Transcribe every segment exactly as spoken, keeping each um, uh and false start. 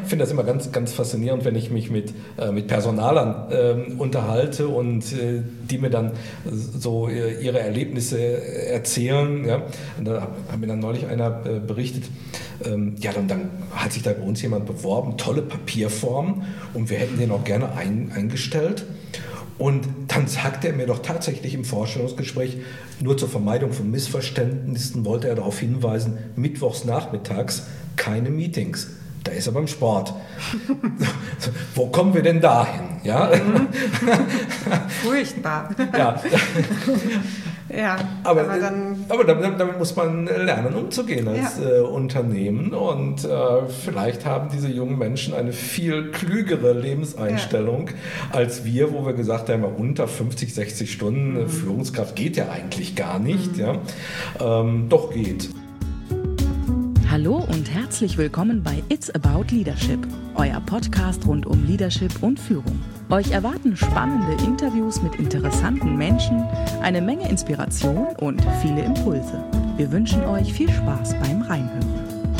finde das immer ganz, ganz faszinierend, wenn ich mich mit, äh, mit Personalern äh, unterhalte und äh, die mir dann so äh, ihre Erlebnisse erzählen. Ja? Und da hat mir dann neulich einer äh, berichtet, ähm, ja, dann, dann hat sich da bei uns jemand beworben, tolle Papierform, und wir hätten den auch gerne ein, eingestellt. Und dann sagt er mir doch tatsächlich im Vorstellungsgespräch, nur zur Vermeidung von Missverständnissen wollte er darauf hinweisen, mittwochs nachmittags keine Meetings. Da ist er beim Sport. Wo kommen wir denn dahin? Ja? Furchtbar. Ja. Ja, aber, aber, dann, aber damit, damit muss man lernen, umzugehen als ja. äh, Unternehmen. Und äh, vielleicht haben diese jungen Menschen eine viel klügere Lebenseinstellung ja. als wir, wo wir gesagt haben, unter fünfzig, sechzig Stunden mhm. Führungskraft geht ja eigentlich gar nicht. Mhm. Ja? Ähm, doch geht. Hallo und herzlich willkommen bei It's About Leadership, euer Podcast rund um Leadership und Führung. Euch erwarten spannende Interviews mit interessanten Menschen, eine Menge Inspiration und viele Impulse. Wir wünschen euch viel Spaß beim Reinhören.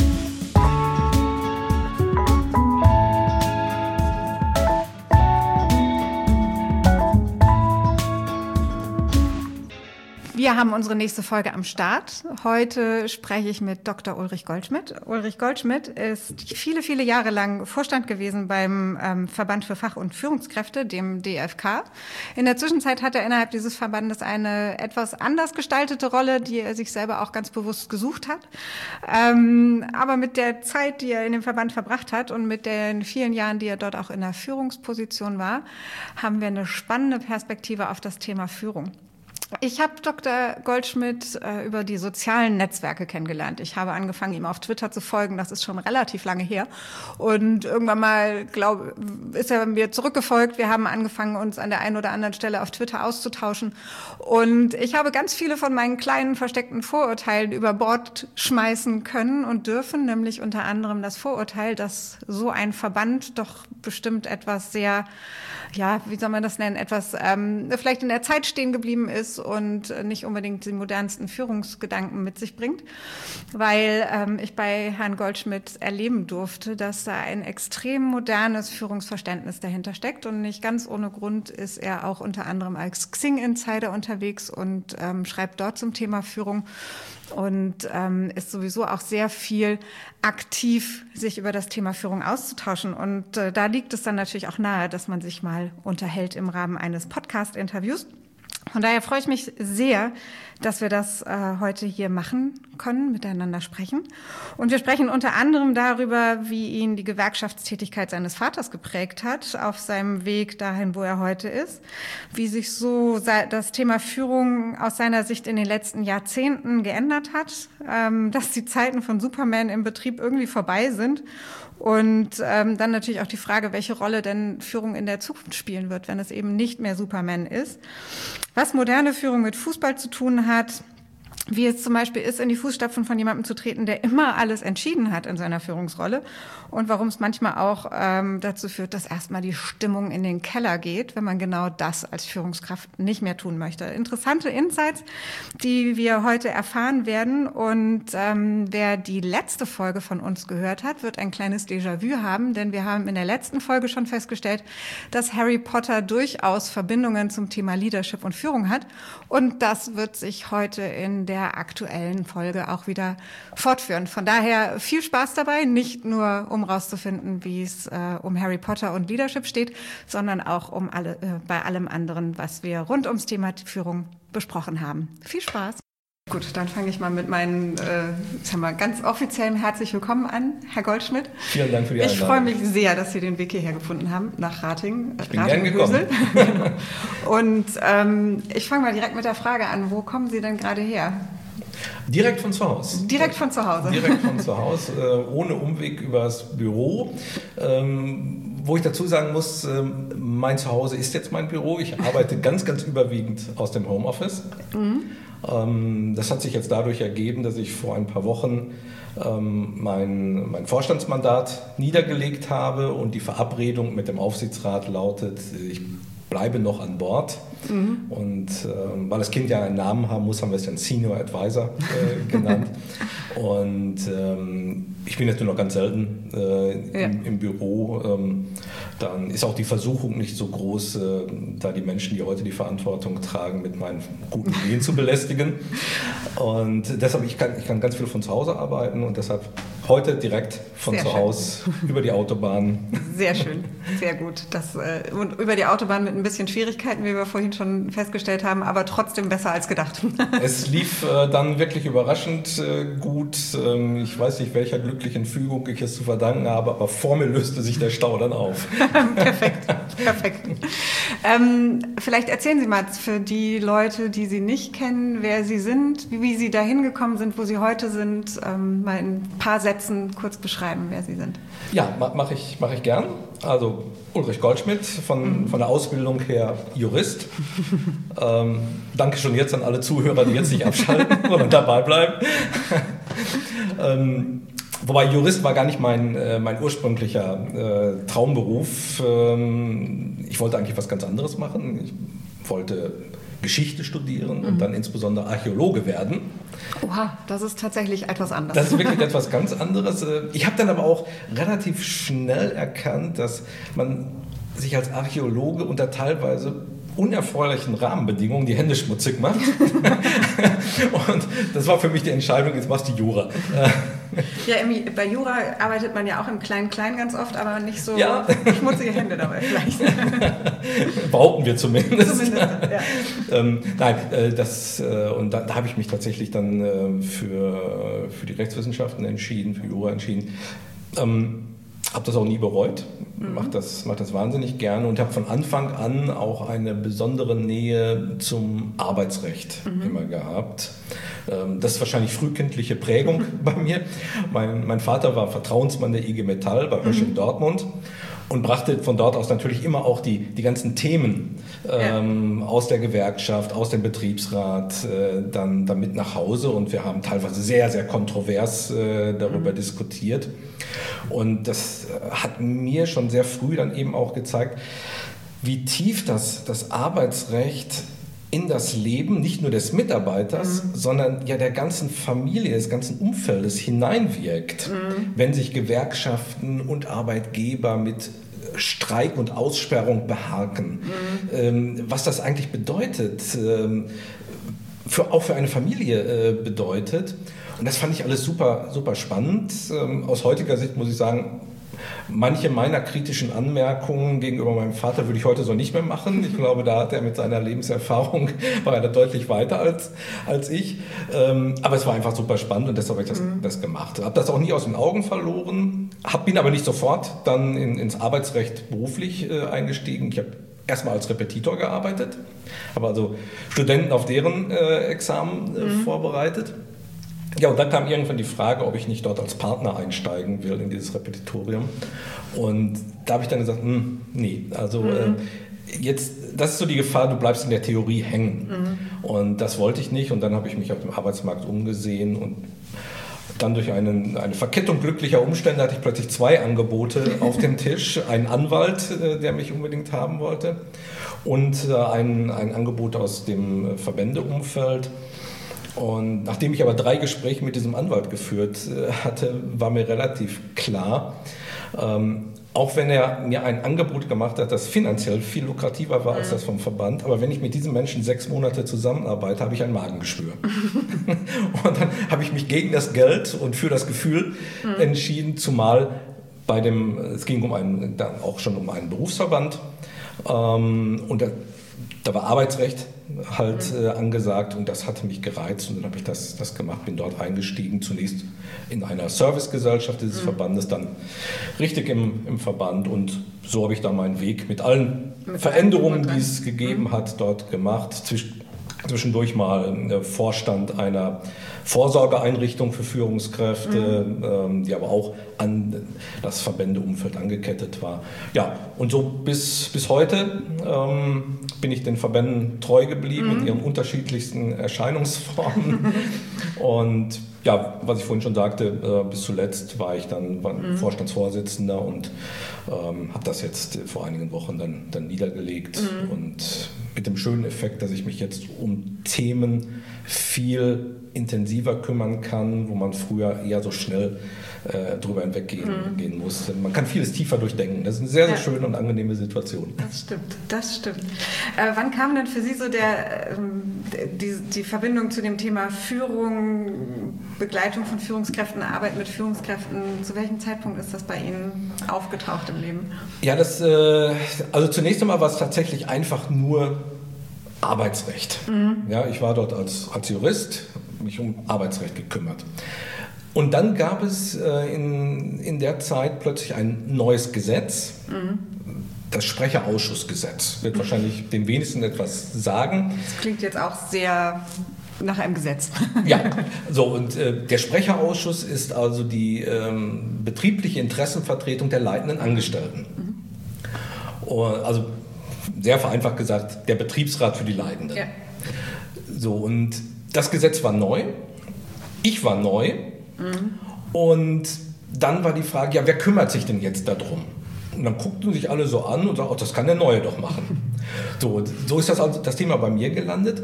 Wir haben unsere nächste Folge am Start. Heute spreche ich mit Doktor Ulrich Goldschmidt. Ulrich Goldschmidt ist viele, viele Jahre lang Vorstand gewesen beim ähm, Verband für Fach- und Führungskräfte, dem D F K. In der Zwischenzeit hat er innerhalb dieses Verbandes eine etwas anders gestaltete Rolle, die er sich selber auch ganz bewusst gesucht hat. Ähm, aber mit der Zeit, die er in dem Verband verbracht hat und mit den vielen Jahren, die er dort auch in der Führungsposition war, haben wir eine spannende Perspektive auf das Thema Führung. Ich habe Doktor Goldschmidt äh, über die sozialen Netzwerke kennengelernt. Ich habe angefangen, ihm auf Twitter zu folgen. Das ist schon relativ lange her. Und irgendwann mal, glaube ist er mir zurückgefolgt. Wir haben angefangen, uns an der einen oder anderen Stelle auf Twitter auszutauschen. Und ich habe ganz viele von meinen kleinen versteckten Vorurteilen über Bord schmeißen können und dürfen, nämlich unter anderem das Vorurteil, dass so ein Verband doch bestimmt etwas sehr, ja, wie soll man das nennen, etwas ähm, vielleicht in der Zeit stehen geblieben ist und nicht unbedingt die modernsten Führungsgedanken mit sich bringt, weil ähm, ich bei Herrn Goldschmidt erleben durfte, dass da ein extrem modernes Führungsverständnis dahinter steckt, und nicht ganz ohne Grund ist er auch unter anderem als Xing-Insider unterwegs und ähm, schreibt dort zum Thema Führung und ähm, ist sowieso auch sehr viel aktiv, sich über das Thema Führung auszutauschen. Und äh, da liegt es dann natürlich auch nahe, dass man sich mal unterhält im Rahmen eines Podcast-Interviews. Von daher freue ich mich sehr, dass wir das äh, heute hier machen können, miteinander sprechen. Und wir sprechen unter anderem darüber, wie ihn die Gewerkschaftstätigkeit seines Vaters geprägt hat auf seinem Weg dahin, wo er heute ist, wie sich so das Thema Führung aus seiner Sicht in den letzten Jahrzehnten geändert hat, ähm, dass die Zeiten von Superman im Betrieb irgendwie vorbei sind. Und ähm, dann natürlich auch die Frage, welche Rolle denn Führung in der Zukunft spielen wird, wenn es eben nicht mehr Superman ist. Was moderne Führung mit Fußball zu tun hat, wie es zum Beispiel ist, in die Fußstapfen von jemandem zu treten, der immer alles entschieden hat in seiner Führungsrolle, und warum es manchmal auch ähm, dazu führt, dass erstmal die Stimmung in den Keller geht, wenn man genau das als Führungskraft nicht mehr tun möchte. Interessante Insights, die wir heute erfahren werden, und ähm, wer die letzte Folge von uns gehört hat, wird ein kleines Déjà-vu haben, denn wir haben in der letzten Folge schon festgestellt, dass Harry Potter durchaus Verbindungen zum Thema Leadership und Führung hat, und das wird sich heute in der aktuellen Folge auch wieder fortführen. Von daher viel Spaß dabei, nicht nur um rauszufinden, wie es äh, um Harry Potter und Leadership steht, sondern auch um alle, äh, bei allem anderen, was wir rund ums Thema Führung besprochen haben. Viel Spaß! Gut, dann fange ich mal mit meinen, äh, sagen wir, ganz offiziellen herzlich willkommen an, Herr Goldschmidt. Vielen Dank für die Einladung. Ich freue mich sehr, dass Sie den Weg hierher gefunden haben, nach Ratingen. Ich bin gern gekommen. Und ähm, ich fange mal direkt mit der Frage an, wo kommen Sie denn gerade her? Direkt von zu Hause. Direkt von zu Hause. Direkt von zu Hause, äh, ohne Umweg übers Büro. Ähm, wo ich dazu sagen muss, ähm, mein Zuhause ist jetzt mein Büro. Ich arbeite ganz, ganz überwiegend aus dem Homeoffice. Mhm. Ähm, das hat sich jetzt dadurch ergeben, dass ich vor ein paar Wochen ähm, mein, mein Vorstandsmandat niedergelegt habe und die Verabredung mit dem Aufsichtsrat lautet, ich bleibe noch an Bord. Mhm. Und äh, weil das Kind ja einen Namen haben muss, haben wir es dann Senior Advisor äh, genannt. Und ähm, ich bin jetzt nur noch ganz selten äh, ja. im, im Büro. Ähm, dann ist auch die Versuchung nicht so groß, äh, da die Menschen, die heute die Verantwortung tragen, mit meinen guten Ideen zu belästigen. Und deshalb, ich kann, ich kann ganz viel von zu Hause arbeiten und deshalb heute direkt von sehr zu Hause über die Autobahn. Sehr schön, sehr gut. Das, äh, und über die Autobahn mit ein bisschen Schwierigkeiten, wie wir vorhin schon festgestellt haben, aber trotzdem besser als gedacht. Es lief äh, dann wirklich überraschend äh, gut. Ähm, ich weiß nicht, welcher glücklichen Fügung ich es zu verdanken habe, aber vor mir löste sich der Stau dann auf. Perfekt, perfekt. Ähm, vielleicht erzählen Sie mal für die Leute, die Sie nicht kennen, wer Sie sind, wie, wie Sie da hingekommen sind, wo Sie heute sind, ähm, mal in ein paar Sätzen kurz beschreiben, wer Sie sind. Ja, mache ich, mach ich gern. Also Ulrich Goldschmidt, von, von der Ausbildung her Jurist. ähm, danke schon jetzt an alle Zuhörer, die jetzt nicht abschalten, sondern dabei bleiben. ähm, wobei Jurist war gar nicht mein, äh, mein ursprünglicher äh, Traumberuf. Ähm, ich wollte eigentlich was ganz anderes machen. Ich wollte Geschichte studieren und mhm. dann insbesondere Archäologe werden. Oha, das ist tatsächlich etwas anderes. Das ist wirklich etwas ganz anderes. Ich habe dann aber auch relativ schnell erkannt, dass man sich als Archäologe unter teilweise unerfreulichen Rahmenbedingungen die Hände schmutzig macht. Und das war für mich die Entscheidung, jetzt machst du Jura. Ja, bei Jura arbeitet man ja auch im Klein-Klein ganz oft, aber nicht so ja. schmutzige Hände dabei vielleicht. Behaupten wir zumindest. Zumindest, ja. ähm, nein, äh, das, äh, und da, da habe ich mich tatsächlich dann äh, für, für die Rechtswissenschaften entschieden, für Jura entschieden. Ähm, habe das auch nie bereut, mhm. mache das, mach das wahnsinnig gerne und habe von Anfang an auch eine besondere Nähe zum Arbeitsrecht mhm. immer gehabt. Das ist wahrscheinlich frühkindliche Prägung bei mir. Mein, mein Vater war Vertrauensmann der I G Metall bei Hösch in Dortmund und brachte von dort aus natürlich immer auch die, die ganzen Themen ähm, ja. aus der Gewerkschaft, aus dem Betriebsrat äh, dann, dann mit nach Hause und wir haben teilweise sehr, sehr kontrovers äh, darüber mhm. diskutiert. Und das hat mir schon sehr früh dann eben auch gezeigt, wie tief das, das Arbeitsrecht in das Leben nicht nur des Mitarbeiters, mhm. sondern ja der ganzen Familie, des ganzen Umfeldes hineinwirkt, mhm. wenn sich Gewerkschaften und Arbeitgeber mit Streik und Aussperrung beharken. Mhm. Ähm, was das eigentlich bedeutet, ähm, für, auch für eine Familie äh, bedeutet. Und das fand ich alles super, super spannend. Ähm, aus heutiger Sicht muss ich sagen, manche meiner kritischen Anmerkungen gegenüber meinem Vater würde ich heute so nicht mehr machen. Ich glaube, da hat er mit seiner Lebenserfahrung, war er da deutlich weiter als, als ich. Ähm, aber es war einfach super spannend und deshalb habe ich das, mhm. das gemacht. Habe das auch nie aus den Augen verloren, hab, bin aber nicht sofort dann in, ins Arbeitsrecht beruflich äh, eingestiegen. Ich habe erstmal als Repetitor gearbeitet, habe also Studenten auf deren äh, Examen äh, mhm. vorbereitet. Ja, und dann kam irgendwann die Frage, ob ich nicht dort als Partner einsteigen will in dieses Repetitorium. Und da habe ich dann gesagt, hm, nee, also mhm. äh, jetzt, das ist so die Gefahr, du bleibst in der Theorie hängen. Mhm. Und das wollte ich nicht. Und dann habe ich mich auf dem Arbeitsmarkt umgesehen und dann durch einen, eine Verkettung glücklicher Umstände hatte ich plötzlich zwei Angebote auf dem Tisch. Einen Anwalt, äh, der mich unbedingt haben wollte, und äh, ein, ein Angebot aus dem Verbändeumfeld. Und nachdem ich aber drei Gespräche mit diesem Anwalt geführt äh, hatte, war mir relativ klar, ähm, auch wenn er mir ein Angebot gemacht hat, das finanziell viel lukrativer war als das vom Verband, aber wenn ich mit diesem Menschen sechs Monate zusammenarbeite, habe ich ein Magengeschwür. Und dann habe ich mich gegen das Geld und für das Gefühl mhm. entschieden, zumal bei dem, es ging um einen, dann auch schon um einen Berufsverband, ähm, und da, da war Arbeitsrecht halt äh, angesagt und das hatte mich gereizt und dann habe ich das, das gemacht, bin dort eingestiegen, zunächst in einer Servicegesellschaft dieses mhm. Verbandes, dann richtig im, im Verband und so habe ich dann meinen Weg mit allen mit Veränderungen, die es gegeben mhm. hat, dort gemacht. Zwisch, zwischendurch mal äh, Vorstand einer Vorsorgeeinrichtung für Führungskräfte, mhm. ähm, die aber auch an das Verbändeumfeld angekettet war. Ja, und so bis, bis heute ähm, bin ich den Verbänden treu geblieben mhm. in ihren unterschiedlichsten Erscheinungsformen. Und ja, was ich vorhin schon sagte, äh, bis zuletzt war ich dann war mhm. Vorstandsvorsitzender und ähm, habe das jetzt vor einigen Wochen dann, dann niedergelegt mhm. und mit dem schönen Effekt, dass ich mich jetzt um Themen viel intensiver kümmern kann, wo man früher eher so schnell äh, drüber hinweggehen mhm. gehen musste. Man kann vieles tiefer durchdenken. Das ist eine sehr, sehr ja. schöne und angenehme Situation. Das stimmt, das stimmt. Äh, wann kam denn für Sie so der, ähm, die, die Verbindung zu dem Thema Führung, Begleitung von Führungskräften, Arbeit mit Führungskräften? Zu welchem Zeitpunkt ist das bei Ihnen aufgetaucht im Leben? Ja, das, äh, also zunächst einmal war es tatsächlich einfach nur Arbeitsrecht. Mhm. Ja, ich war dort als, als Jurist, mich um Arbeitsrecht gekümmert. Und dann gab es äh, in, in der Zeit plötzlich ein neues Gesetz, mhm. das Sprecherausschussgesetz. Wird mhm. wahrscheinlich den wenigsten etwas sagen. Das klingt jetzt auch sehr nach einem Gesetz. Ja, so und äh, der Sprecherausschuss ist also die ähm, betriebliche Interessenvertretung der leitenden Angestellten. Mhm. Und, also sehr vereinfacht gesagt, der Betriebsrat für die Leitenden. Ja. So, und das Gesetz war neu, ich war neu mhm. und dann war die Frage, ja, wer kümmert sich denn jetzt darum? Und dann guckten sich alle so an und sagten, oh, das kann der Neue doch machen. So, so ist das, also das Thema bei mir gelandet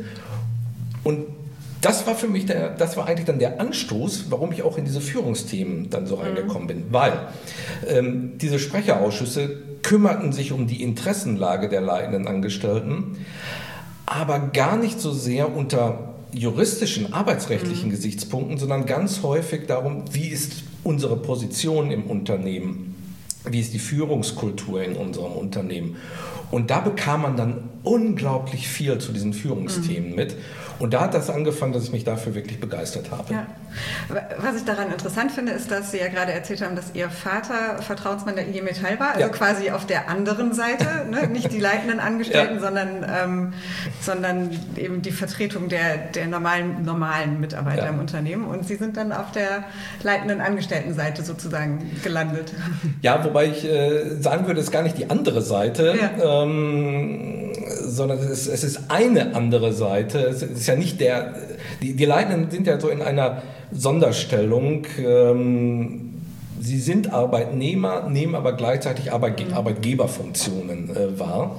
und das war für mich, der, das war eigentlich dann der Anstoß, warum ich auch in diese Führungsthemen dann so reingekommen bin, weil ähm, diese Sprecherausschüsse kümmerten sich um die Interessenlage der leitenden Angestellten, aber gar nicht so sehr unter juristischen, arbeitsrechtlichen mhm. Gesichtspunkten, sondern ganz häufig darum, wie ist unsere Position im Unternehmen, wie ist die Führungskultur in unserem Unternehmen. Und da bekam man dann unglaublich viel zu diesen Führungsthemen mhm. mit. Und da hat das angefangen, dass ich mich dafür wirklich begeistert habe. Ja. Was ich daran interessant finde, ist, dass Sie ja gerade erzählt haben, dass Ihr Vater Vertrauensmann der I G Metall war, also ja. quasi auf der anderen Seite, ne? Nicht die leitenden Angestellten, ja. sondern, ähm, sondern eben die Vertretung der, der normalen, normalen Mitarbeiter ja. im Unternehmen. Und Sie sind dann auf der leitenden Angestelltenseite sozusagen gelandet. Ja, wobei ich äh, sagen würde, es ist gar nicht die andere Seite, ja. ähm, sondern es ist, es ist eine andere Seite. Es ist ja nicht der, die, die Leitenden sind ja so in einer Sonderstellung. Ähm, sie sind Arbeitnehmer, nehmen aber gleichzeitig Arbeitge- Arbeitgeberfunktionen äh, wahr.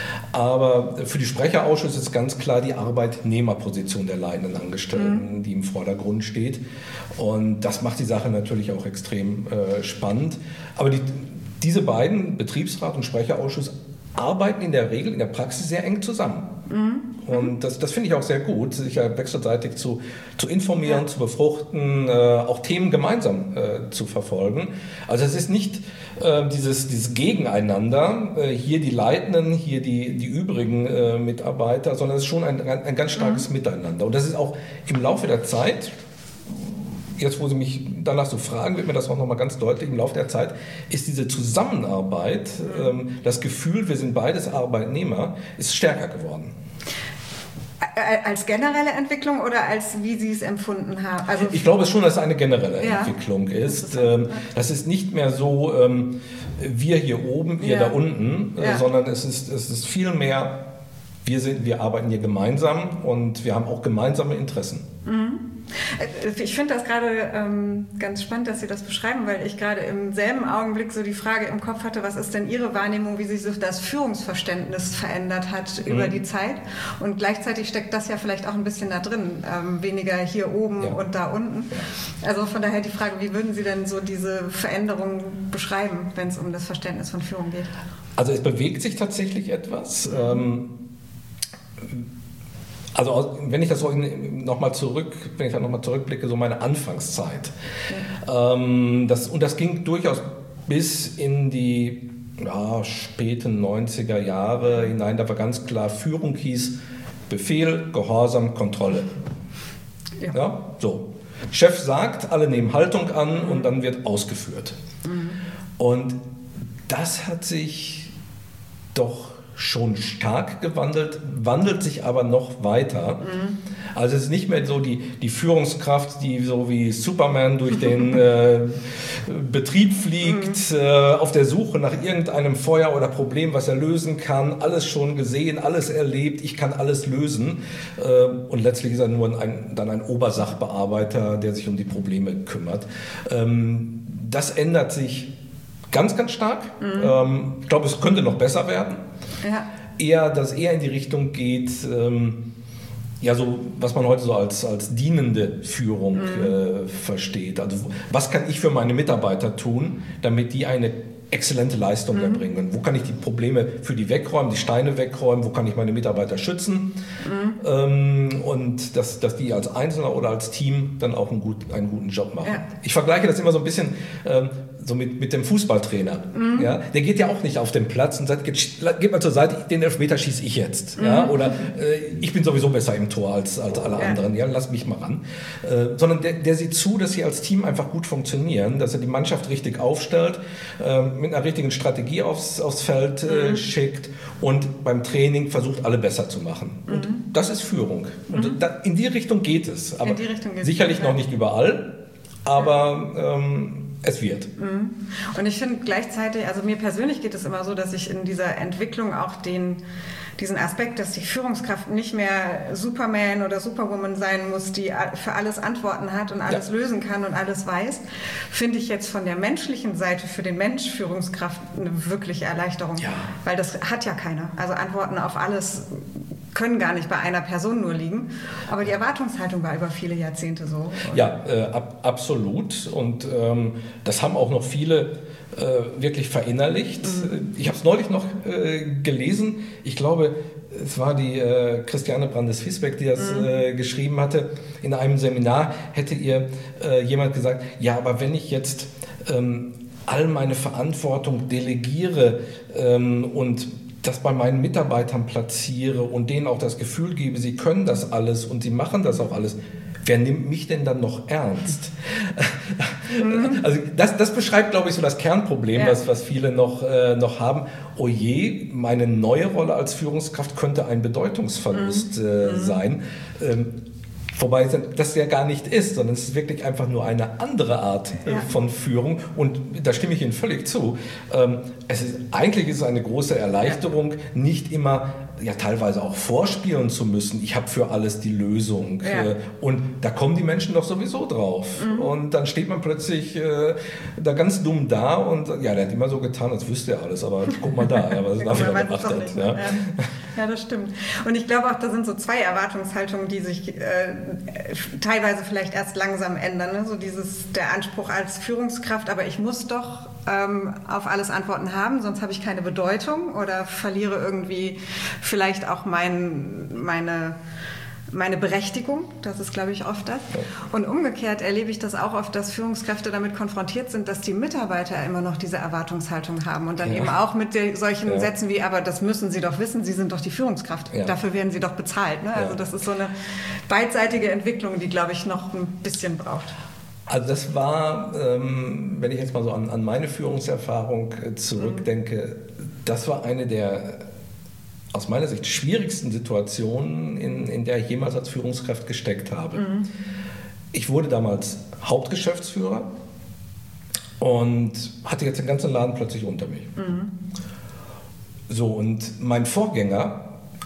Aber für die Sprecherausschüsse ist ganz klar die Arbeitnehmerposition der leitenden Angestellten, mhm. die im Vordergrund steht. Und das macht die Sache natürlich auch extrem äh, spannend. Aber die, diese beiden, Betriebsrat und Sprecherausschuss, arbeiten in der Regel, in der Praxis sehr eng zusammen. Mhm. Und das, das finde ich auch sehr gut, sich ja wechselseitig zu, zu informieren, ja. zu befruchten, äh, auch Themen gemeinsam äh, zu verfolgen. Also es ist nicht äh, dieses, dieses Gegeneinander, äh, hier die Leitenden, hier die, die übrigen äh, Mitarbeiter, sondern es ist schon ein, ein, ein ganz starkes mhm. Miteinander. Und das ist auch im Laufe der Zeit, jetzt wo Sie mich danach so fragen, wird mir das auch nochmal ganz deutlich, im Laufe der Zeit ist diese Zusammenarbeit, ähm, das Gefühl, wir sind beides Arbeitnehmer, ist stärker geworden. Als generelle Entwicklung oder als wie Sie es empfunden haben? Also ich glaube schon, dass es eine generelle ja. Entwicklung ist. Das, das ist nicht mehr so, ähm, wir hier oben, ihr ja. da unten, ja. sondern es ist, es ist viel mehr, wir, sind, wir arbeiten hier gemeinsam und wir haben auch gemeinsame Interessen. Mhm. Ich finde das gerade ähm, ganz spannend, dass Sie das beschreiben, weil ich gerade im selben Augenblick so die Frage im Kopf hatte, was ist denn Ihre Wahrnehmung, wie sich so das Führungsverständnis verändert hat mhm. über die Zeit? Und gleichzeitig steckt das ja vielleicht auch ein bisschen da drin, ähm, weniger hier oben ja. und da unten. Ja. Also von daher die Frage, wie würden Sie denn so diese Veränderung beschreiben, wenn es um das Verständnis von Führung geht? Also es bewegt sich tatsächlich etwas. Ähm, Also wenn ich das so nochmal zurück, wenn ich da nochmal zurückblicke, so meine Anfangszeit. Ja. Ähm, das, und das ging durchaus bis in die ja, späten neunziger Jahre hinein. Da war ganz klar, Führung hieß Befehl, Gehorsam, Kontrolle. Ja. Ja, so. Chef sagt, alle nehmen Haltung an mhm. und dann wird ausgeführt. Mhm. Und das hat sich doch schon stark gewandelt, wandelt sich aber noch weiter. Mhm. Also es ist nicht mehr so die, die Führungskraft, die so wie Superman durch den äh, Betrieb fliegt, mhm. äh, auf der Suche nach irgendeinem Feuer oder Problem, was er lösen kann, alles schon gesehen, alles erlebt, ich kann alles lösen. Äh, und letztlich ist er nur ein, dann ein Obersachbearbeiter, der sich um die Probleme kümmert. Ähm, das ändert sich ganz, ganz stark. Mhm. Ähm, ich glaube, es könnte noch besser werden. Ja. Eher, dass eher in die Richtung geht, ähm, ja, so, was man heute so als, als dienende Führung mhm. äh, versteht. Also, was kann ich für meine Mitarbeiter tun, damit die eine exzellente Leistung mhm. erbringen? Wo kann ich die Probleme für die wegräumen, die Steine wegräumen? Wo kann ich meine Mitarbeiter schützen? Mhm. Ähm, und dass, dass die als Einzelner oder als Team dann auch einen, gut, einen guten Job machen. Ja. Ich vergleiche das immer so ein bisschen ähm, so mit, mit dem Fußballtrainer. Mhm. Ja? Der geht ja auch nicht auf den Platz und sagt, geht, geht mal zur Seite, den Elfmeter schieße ich jetzt. Mhm. Ja? Oder äh, ich bin sowieso besser im Tor als, als alle ja. anderen. Ja? Lass mich mal ran. Äh, sondern der, der sieht zu, dass sie als Team einfach gut funktionieren, dass er die Mannschaft richtig aufstellt, äh, mit einer richtigen Strategie aufs, aufs Feld äh, mhm. schickt und beim Training versucht, alle besser zu machen. Mhm. Und das ist Führung. Und mhm. da, in die Richtung geht es. Aber sicherlich noch nicht überall, aber ähm, es wird. Und ich finde gleichzeitig, also mir persönlich geht es immer so, dass ich in dieser Entwicklung auch den, diesen Aspekt, dass die Führungskraft nicht mehr Superman oder Superwoman sein muss, die für alles Antworten hat und alles ja. lösen kann und alles weiß, finde ich jetzt von der menschlichen Seite für den Mensch Führungskraft eine wirkliche Erleichterung. Ja. Weil das hat ja keiner. Also Antworten auf alles können gar nicht bei einer Person nur liegen. Aber die Erwartungshaltung war über viele Jahrzehnte so. Ja, äh, ab, absolut. Und ähm, das haben auch noch viele äh, wirklich verinnerlicht. Mhm. Ich habe es neulich noch äh, gelesen. Ich glaube, es war die äh, Christiane Brandes-Fiesbeck, die das mhm. äh, geschrieben hatte. In einem Seminar hätte ihr äh, jemand gesagt, ja, aber wenn ich jetzt ähm, all meine Verantwortung delegiere ähm, und das bei meinen Mitarbeitern platziere und denen auch das Gefühl gebe, sie können das alles und sie machen das auch alles, wer nimmt mich denn dann noch ernst? Mhm. Also das, das beschreibt, glaube ich, so das Kernproblem, ja. was, was viele noch, äh, noch haben. Oh je, meine neue Rolle als Führungskraft könnte ein Bedeutungsverlust mhm. äh, sein. Ähm, Wobei das ja gar nicht ist, sondern es ist wirklich einfach nur eine andere Art äh, ja. von Führung. Und da stimme ich Ihnen völlig zu. Ähm, es ist, eigentlich ist es eine große Erleichterung, ja. nicht immer, ja teilweise auch vorspielen zu müssen. Ich habe für alles die Lösung. Ja. Äh, und da kommen die Menschen doch sowieso drauf. Mhm. Und dann steht man plötzlich äh, da ganz dumm da und ja, der hat immer so getan, als wüsste er alles. Aber guck mal da, ja, was er dafür gemacht hat. Ja. Ja. ja, das stimmt. Und ich glaube auch, da sind so zwei Erwartungshaltungen, die sich äh, teilweise vielleicht erst langsam ändern. Ne? So dieses, der Anspruch als Führungskraft, aber ich muss doch ähm, auf alles Antworten haben, sonst habe ich keine Bedeutung oder verliere irgendwie vielleicht auch mein, meine, meine Berechtigung. Das ist, glaube ich, oft das. Und umgekehrt erlebe ich das auch oft, dass Führungskräfte damit konfrontiert sind, dass die Mitarbeiter immer noch diese Erwartungshaltung haben und dann ja. eben auch mit der, solchen ja. Sätzen wie, aber das müssen Sie doch wissen, Sie sind doch die Führungskraft. Ja. Dafür werden Sie doch bezahlt. Ne? Also ja. das ist so eine beidseitige Entwicklung, die, glaube ich, noch ein bisschen braucht. Also das war, ähm, wenn ich jetzt mal so an, an meine Führungserfahrung zurückdenke, mhm. das war eine der aus meiner Sicht schwierigsten Situationen, in, in der ich jemals als Führungskraft gesteckt habe. Mhm. Ich wurde damals Hauptgeschäftsführer und hatte jetzt den ganzen Laden plötzlich unter mich. Mhm. So, und mein Vorgänger,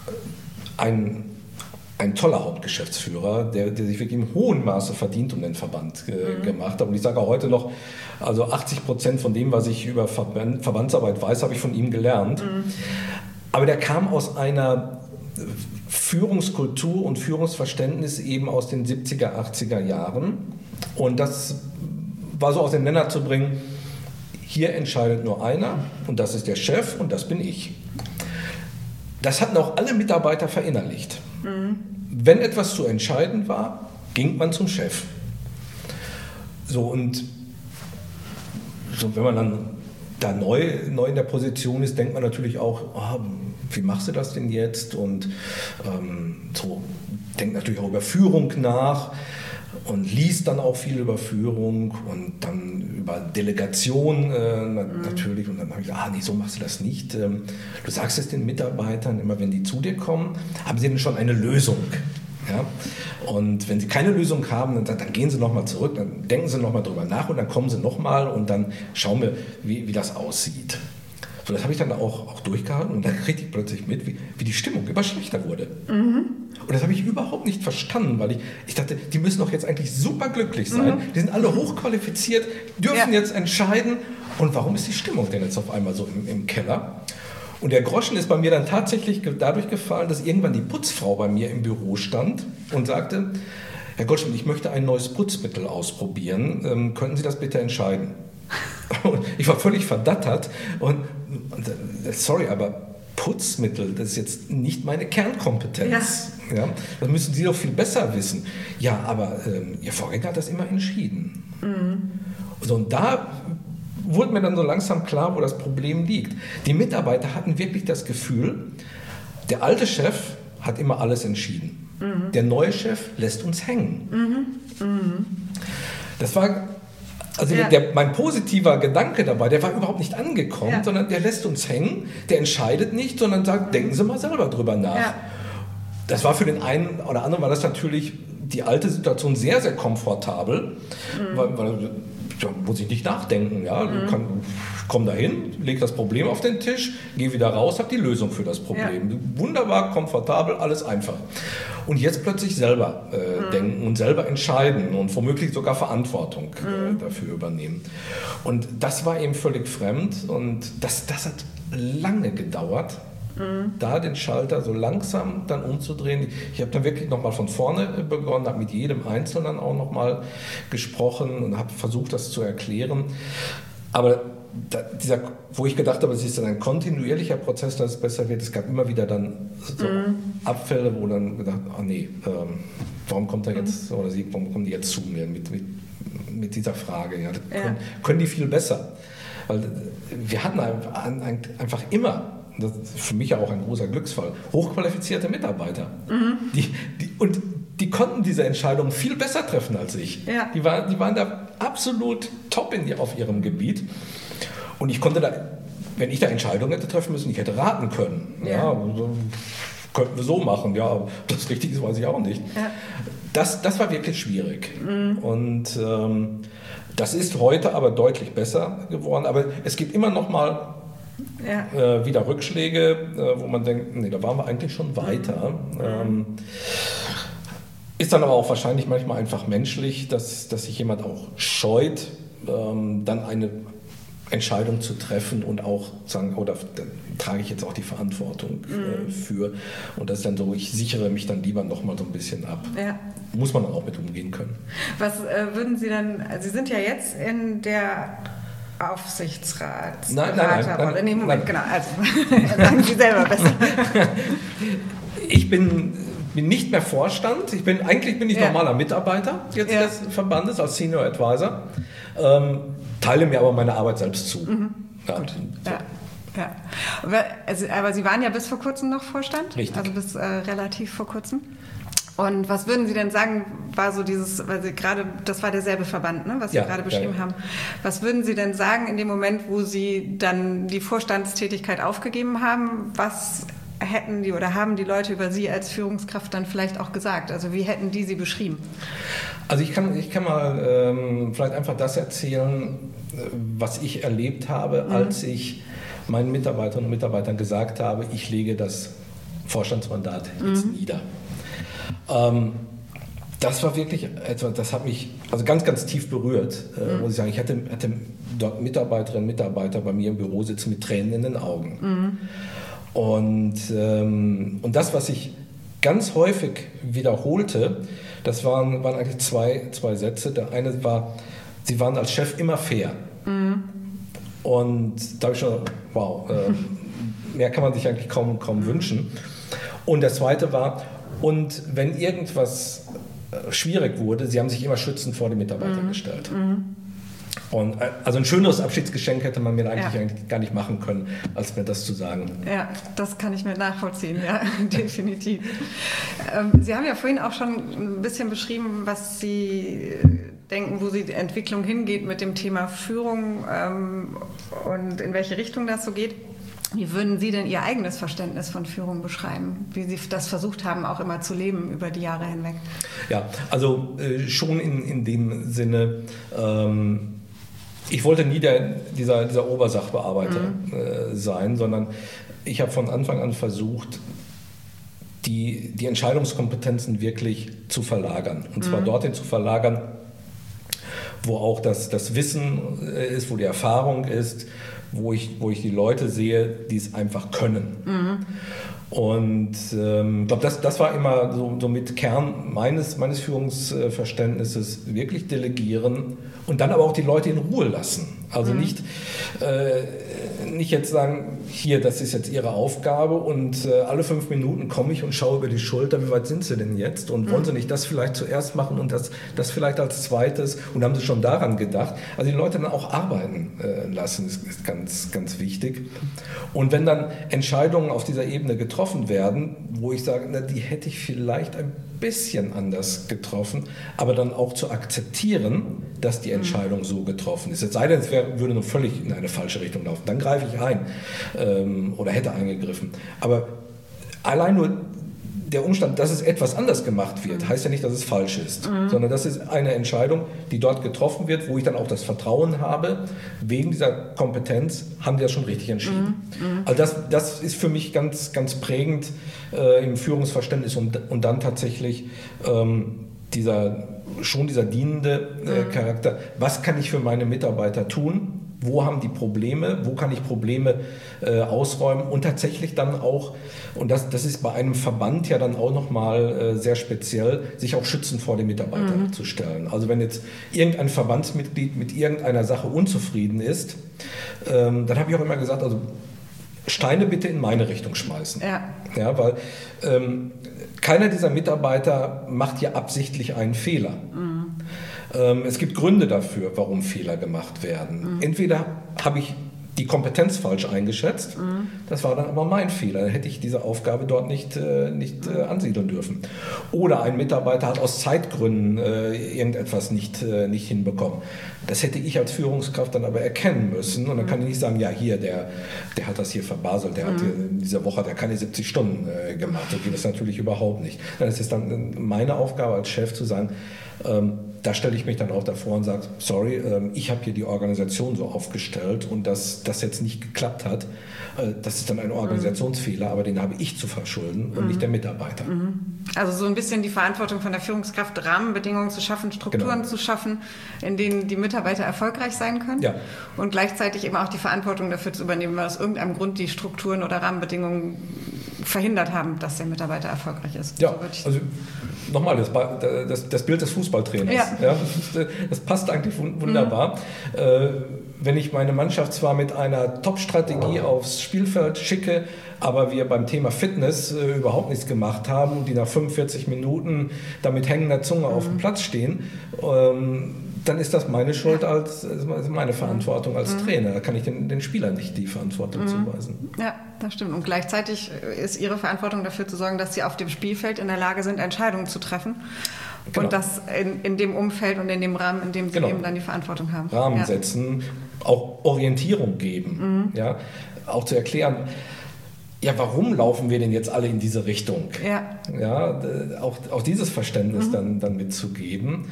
ein Ein toller Hauptgeschäftsführer, der, der sich wirklich im hohen Maße verdient um den Verband äh, mhm. gemacht hat. Und ich sage auch heute noch, also achtzig Prozent von dem, was ich über Verband, Verbandsarbeit weiß, habe ich von ihm gelernt. Mhm. Aber der kam aus einer Führungskultur und Führungsverständnis eben aus den siebziger, achtziger Jahren. Und das war so aus dem Nenner zu bringen, hier entscheidet nur einer und das ist der Chef und das bin ich. Das hatten auch alle Mitarbeiter verinnerlicht. Mhm. Wenn etwas zu entscheiden war, ging man zum Chef. So, und so, wenn man dann da neu, neu in der Position ist, denkt man natürlich auch, oh, wie machst du das denn jetzt? Und ähm, so denkt natürlich auch über Führung nach. und liest dann auch viel über Führung und dann über Delegation äh, mhm. natürlich. Und dann habe ich gesagt, ah nee, so machst du das nicht. Ähm, du sagst es den Mitarbeitern, immer wenn die zu dir kommen, haben sie denn schon eine Lösung. Ja? Und wenn sie keine Lösung haben, dann, dann gehen sie nochmal zurück, dann denken sie nochmal drüber nach und dann kommen sie nochmal und dann schauen wir, wie, wie das aussieht. So, das habe ich dann auch, auch durchgehalten und dann kriegte ich plötzlich mit, wie, wie die Stimmung immer schlechter wurde. Mhm. Und das habe ich überhaupt nicht verstanden, weil ich, ich dachte, die müssen doch jetzt eigentlich super glücklich sein. Mhm. Die sind alle hochqualifiziert, dürfen ja. jetzt entscheiden. Und warum ist die Stimmung denn jetzt auf einmal so im, im Keller? Und der Groschen ist bei mir dann tatsächlich dadurch gefallen, dass irgendwann die Putzfrau bei mir im Büro stand und sagte, Herr Goldschmidt, ich möchte ein neues Putzmittel ausprobieren. Ähm, könnten Sie das bitte entscheiden? Und ich war völlig verdattert und, und sorry, aber Putzmittel, das ist jetzt nicht meine Kernkompetenz. Ja. Ja, das müssen Sie doch viel besser wissen. Ja, aber ähm, Ihr Vorgänger hat das immer entschieden. Mhm. So, und da wurde mir dann so langsam klar, wo das Problem liegt. Die Mitarbeiter hatten wirklich das Gefühl, der alte Chef hat immer alles entschieden. Mhm. Der neue Chef lässt uns hängen. Mhm. Mhm. Das war, also ja. der, mein positiver Gedanke dabei, der war überhaupt nicht angekommen, ja. sondern der lässt uns hängen, der entscheidet nicht, sondern sagt, denken Sie mal selber drüber nach. Ja. Das war für den einen oder anderen, war das natürlich die alte Situation sehr, sehr komfortabel, mhm. weil, weil da muss ich nicht nachdenken. Ja? Mhm. Kann, komm da hin, leg das Problem auf den Tisch, geh wieder raus, hab die Lösung für das Problem. Ja. Wunderbar, komfortabel, alles einfach. Und jetzt plötzlich selber äh, mhm. denken und selber entscheiden und womöglich sogar Verantwortung mhm. äh, dafür übernehmen. Und das war eben völlig fremd und das, das hat lange gedauert. Mhm. Da den Schalter so langsam dann umzudrehen. Ich habe dann wirklich nochmal von vorne begonnen, habe mit jedem Einzelnen auch nochmal gesprochen und habe versucht, das zu erklären. Aber da, dieser, wo ich gedacht habe, es ist dann ein kontinuierlicher Prozess, dass es besser wird, es gab immer wieder dann so mhm. Abfälle, wo dann gedacht, ah nee, ähm, warum kommt er jetzt, mhm. oder sie, warum kommen die jetzt zu mir mit, mit, mit dieser Frage? Ja, ja. Können, können die viel besser? Weil wir hatten einfach immer, das ist für mich ja auch ein großer Glücksfall, hochqualifizierte Mitarbeiter. Mhm. Die, die, und die konnten diese Entscheidung viel besser treffen als ich. Ja. Die, war, die waren da absolut top in, auf ihrem Gebiet. Und ich konnte da, wenn ich da Entscheidungen hätte treffen müssen, ich hätte raten können. Ja. Ja, so, könnten wir so machen. Ja, ob das richtig ist, weiß ich auch nicht. Ja. Das, das war wirklich schwierig. Mhm. Und ähm, das ist heute aber deutlich besser geworden. Aber es gibt immer noch mal Ja. Äh, wieder Rückschläge, äh, wo man denkt, nee, da waren wir eigentlich schon weiter. Mhm. Ähm, ist dann aber auch wahrscheinlich manchmal einfach menschlich, dass, dass sich jemand auch scheut, ähm, dann eine Entscheidung zu treffen und auch sagen, oh, da, da trage ich jetzt auch die Verantwortung mhm. äh, für. Und das ist dann so, ich sichere mich dann lieber noch mal so ein bisschen ab. Ja. Muss man dann auch mit umgehen können. Was äh, würden Sie dann, also Sie sind ja jetzt in der Aufsichtsrat. Nein, nein, nein, nein, nee, Moment, nein. Genau. Also sagen Sie selber besser. Ich bin, bin nicht mehr Vorstand. Ich bin, eigentlich bin ich ja. normaler Mitarbeiter jetzt ja. des Verbandes als Senior Advisor. Ähm, teile mir aber meine Arbeit selbst zu. Mhm. Ja, Gut. So. Ja. Ja. Aber, also, aber Sie waren ja bis vor kurzem noch Vorstand. Richtig. Also bis äh, relativ vor kurzem. Und was würden Sie denn sagen, war so dieses, weil Sie gerade, das war derselbe Verband, ne, was Sie ja, gerade beschrieben ja, ja. haben. Was würden Sie denn sagen in dem Moment, wo Sie dann die Vorstandstätigkeit aufgegeben haben? Was hätten die oder haben die Leute über Sie als Führungskraft dann vielleicht auch gesagt? Also wie hätten die Sie beschrieben? Also ich kann, ich kann mal ähm, vielleicht einfach das erzählen, was ich erlebt habe, mhm. als ich meinen Mitarbeiterinnen und Mitarbeitern gesagt habe, ich lege das Vorstandsmandat jetzt mhm. nieder. Ähm, das war wirklich etwas, das hat mich also ganz, ganz tief berührt, äh, mhm. muss ich sagen. Ich hatte, hatte dort Mitarbeiterinnen und Mitarbeiter bei mir im Büro sitzen mit Tränen in den Augen. Mhm. Und, ähm, und das, was ich ganz häufig wiederholte, das waren, waren eigentlich zwei, zwei Sätze. Der eine war, sie waren als Chef immer fair. Mhm. Und da habe ich schon, wow, äh, mehr kann man sich eigentlich kaum, kaum mhm. wünschen. Und der zweite war, und wenn irgendwas schwierig wurde, sie haben sich immer schützend vor die Mitarbeiter mhm. gestellt. Mhm. Und also ein schöneres Abschiedsgeschenk hätte man mir eigentlich, ja. eigentlich gar nicht machen können, als mir das zu sagen. Ja, das kann ich mir nachvollziehen, ja, definitiv. Ähm, Sie haben ja vorhin auch schon ein bisschen beschrieben, was Sie denken, wo die Entwicklung hingeht mit dem Thema Führung ähm, und in welche Richtung das so geht. Wie würden Sie denn Ihr eigenes Verständnis von Führung beschreiben? Wie Sie das versucht haben, auch immer zu leben über die Jahre hinweg? Ja, also äh, schon in, in dem Sinne, ähm, ich wollte nie der, dieser, dieser Obersachbearbeiter mhm. äh, sein, sondern ich habe von Anfang an versucht, die, die Entscheidungskompetenzen wirklich zu verlagern. Und zwar mhm. dorthin zu verlagern, wo auch das, das Wissen ist, wo die Erfahrung ist, wo ich, wo ich die Leute sehe, die es einfach können. Mhm. Und ich ähm, glaube, das, das war immer so, so mit Kern meines, meines Führungsverständnisses, wirklich delegieren und dann aber auch die Leute in Ruhe lassen. Also mhm. nicht, äh, nicht jetzt sagen, hier, das ist jetzt Ihre Aufgabe und äh, alle fünf Minuten komme ich und schaue über die Schulter, wie weit sind Sie denn jetzt? Und mhm. wollen Sie nicht das vielleicht zuerst machen und das, das vielleicht als zweites? Und haben Sie schon daran gedacht? Also die Leute dann auch arbeiten äh, lassen, ist, ist ganz, ganz wichtig. Und wenn dann Entscheidungen auf dieser Ebene getroffen werden, wo ich sage, na, die hätte ich vielleicht ein bisschen anders getroffen, aber dann auch zu akzeptieren, dass die Entscheidung mhm. so getroffen ist. Es sei denn, es wär, würde nur völlig in eine falsche Richtung laufen. Dann greife ich ein ähm, oder hätte eingegriffen. Aber allein nur der Umstand, dass es etwas anders gemacht wird, heißt ja nicht, dass es falsch ist, mhm. sondern das ist eine Entscheidung, die dort getroffen wird, wo ich dann auch das Vertrauen habe, wegen dieser Kompetenz haben die das schon richtig entschieden. Mhm. Also das, das ist für mich ganz, ganz prägend äh, im Führungsverständnis und, und dann tatsächlich ähm, dieser, schon dieser dienende äh, Charakter. Was kann ich für meine Mitarbeiter tun? Wo haben die Probleme? Wo kann ich Probleme äh, ausräumen? Und tatsächlich dann auch, und das, das ist bei einem Verband ja dann auch nochmal äh, sehr speziell, sich auch schützend vor den Mitarbeitern mhm. zu stellen. Also wenn jetzt irgendein Verbandsmitglied mit irgendeiner Sache unzufrieden ist, ähm, dann habe ich auch immer gesagt, also Steine bitte in meine Richtung schmeißen. Ja. Ja, weil ähm, keiner dieser Mitarbeiter macht ja absichtlich einen Fehler. Mhm. Es gibt Gründe dafür, warum Fehler gemacht werden. Mhm. Entweder habe ich die Kompetenz falsch eingeschätzt, mhm. das war dann aber mein Fehler, dann hätte ich diese Aufgabe dort nicht, äh, nicht äh, ansiedeln dürfen. Oder ein Mitarbeiter hat aus Zeitgründen äh, irgendetwas nicht, äh, nicht hinbekommen. Das hätte ich als Führungskraft dann aber erkennen müssen und dann kann ich nicht sagen, ja hier, der, der hat das hier verbaselt, der mhm. hat hier in dieser Woche, der hat keine siebzig Stunden äh, gemacht. So geht das natürlich überhaupt nicht. Dann ist es dann meine Aufgabe als Chef zu sagen, ähm, da stelle ich mich dann auch davor und sage, sorry, ähm, ich habe hier die Organisation so aufgestellt und dass das jetzt nicht geklappt hat, äh, das ist dann ein Organisationsfehler, aber den habe ich zu verschulden und mhm. nicht der Mitarbeiter. Also so ein bisschen die Verantwortung von der Führungskraft, Rahmenbedingungen zu schaffen, Strukturen genau. zu schaffen, in denen die Mitarbeiter erfolgreich sein können ja. und gleichzeitig eben auch die Verantwortung dafür zu übernehmen, weil aus irgendeinem Grund die Strukturen oder Rahmenbedingungen verhindert haben, dass der Mitarbeiter erfolgreich ist. Ja, so also nochmal, das, das, das Bild des Fußballtrainers, ja. Ja, das, das passt eigentlich wunderbar. Mhm. Äh, wenn ich meine Mannschaft zwar mit einer Top-Strategie aufs Spielfeld schicke, aber wir beim Thema Fitness äh, überhaupt nichts gemacht haben und die nach fünfundvierzig Minuten da mit hängender Zunge mhm. auf dem Platz stehen, ähm, dann ist das meine Schuld, als meine Verantwortung als mhm. Trainer. Da kann ich den, den Spielern nicht die Verantwortung mhm. zuweisen. Ja, das stimmt. Und gleichzeitig ist Ihre Verantwortung dafür zu sorgen, dass Sie auf dem Spielfeld in der Lage sind, Entscheidungen zu treffen. Genau. Und das in, in dem Umfeld und in dem Rahmen, in dem Sie genau. eben dann die Verantwortung haben. Rahmen ja. setzen, auch Orientierung geben. Mhm. Ja? Auch zu erklären, ja, warum laufen wir denn jetzt alle in diese Richtung? Ja. Ja, auch, auch dieses Verständnis mhm. dann, dann mitzugeben.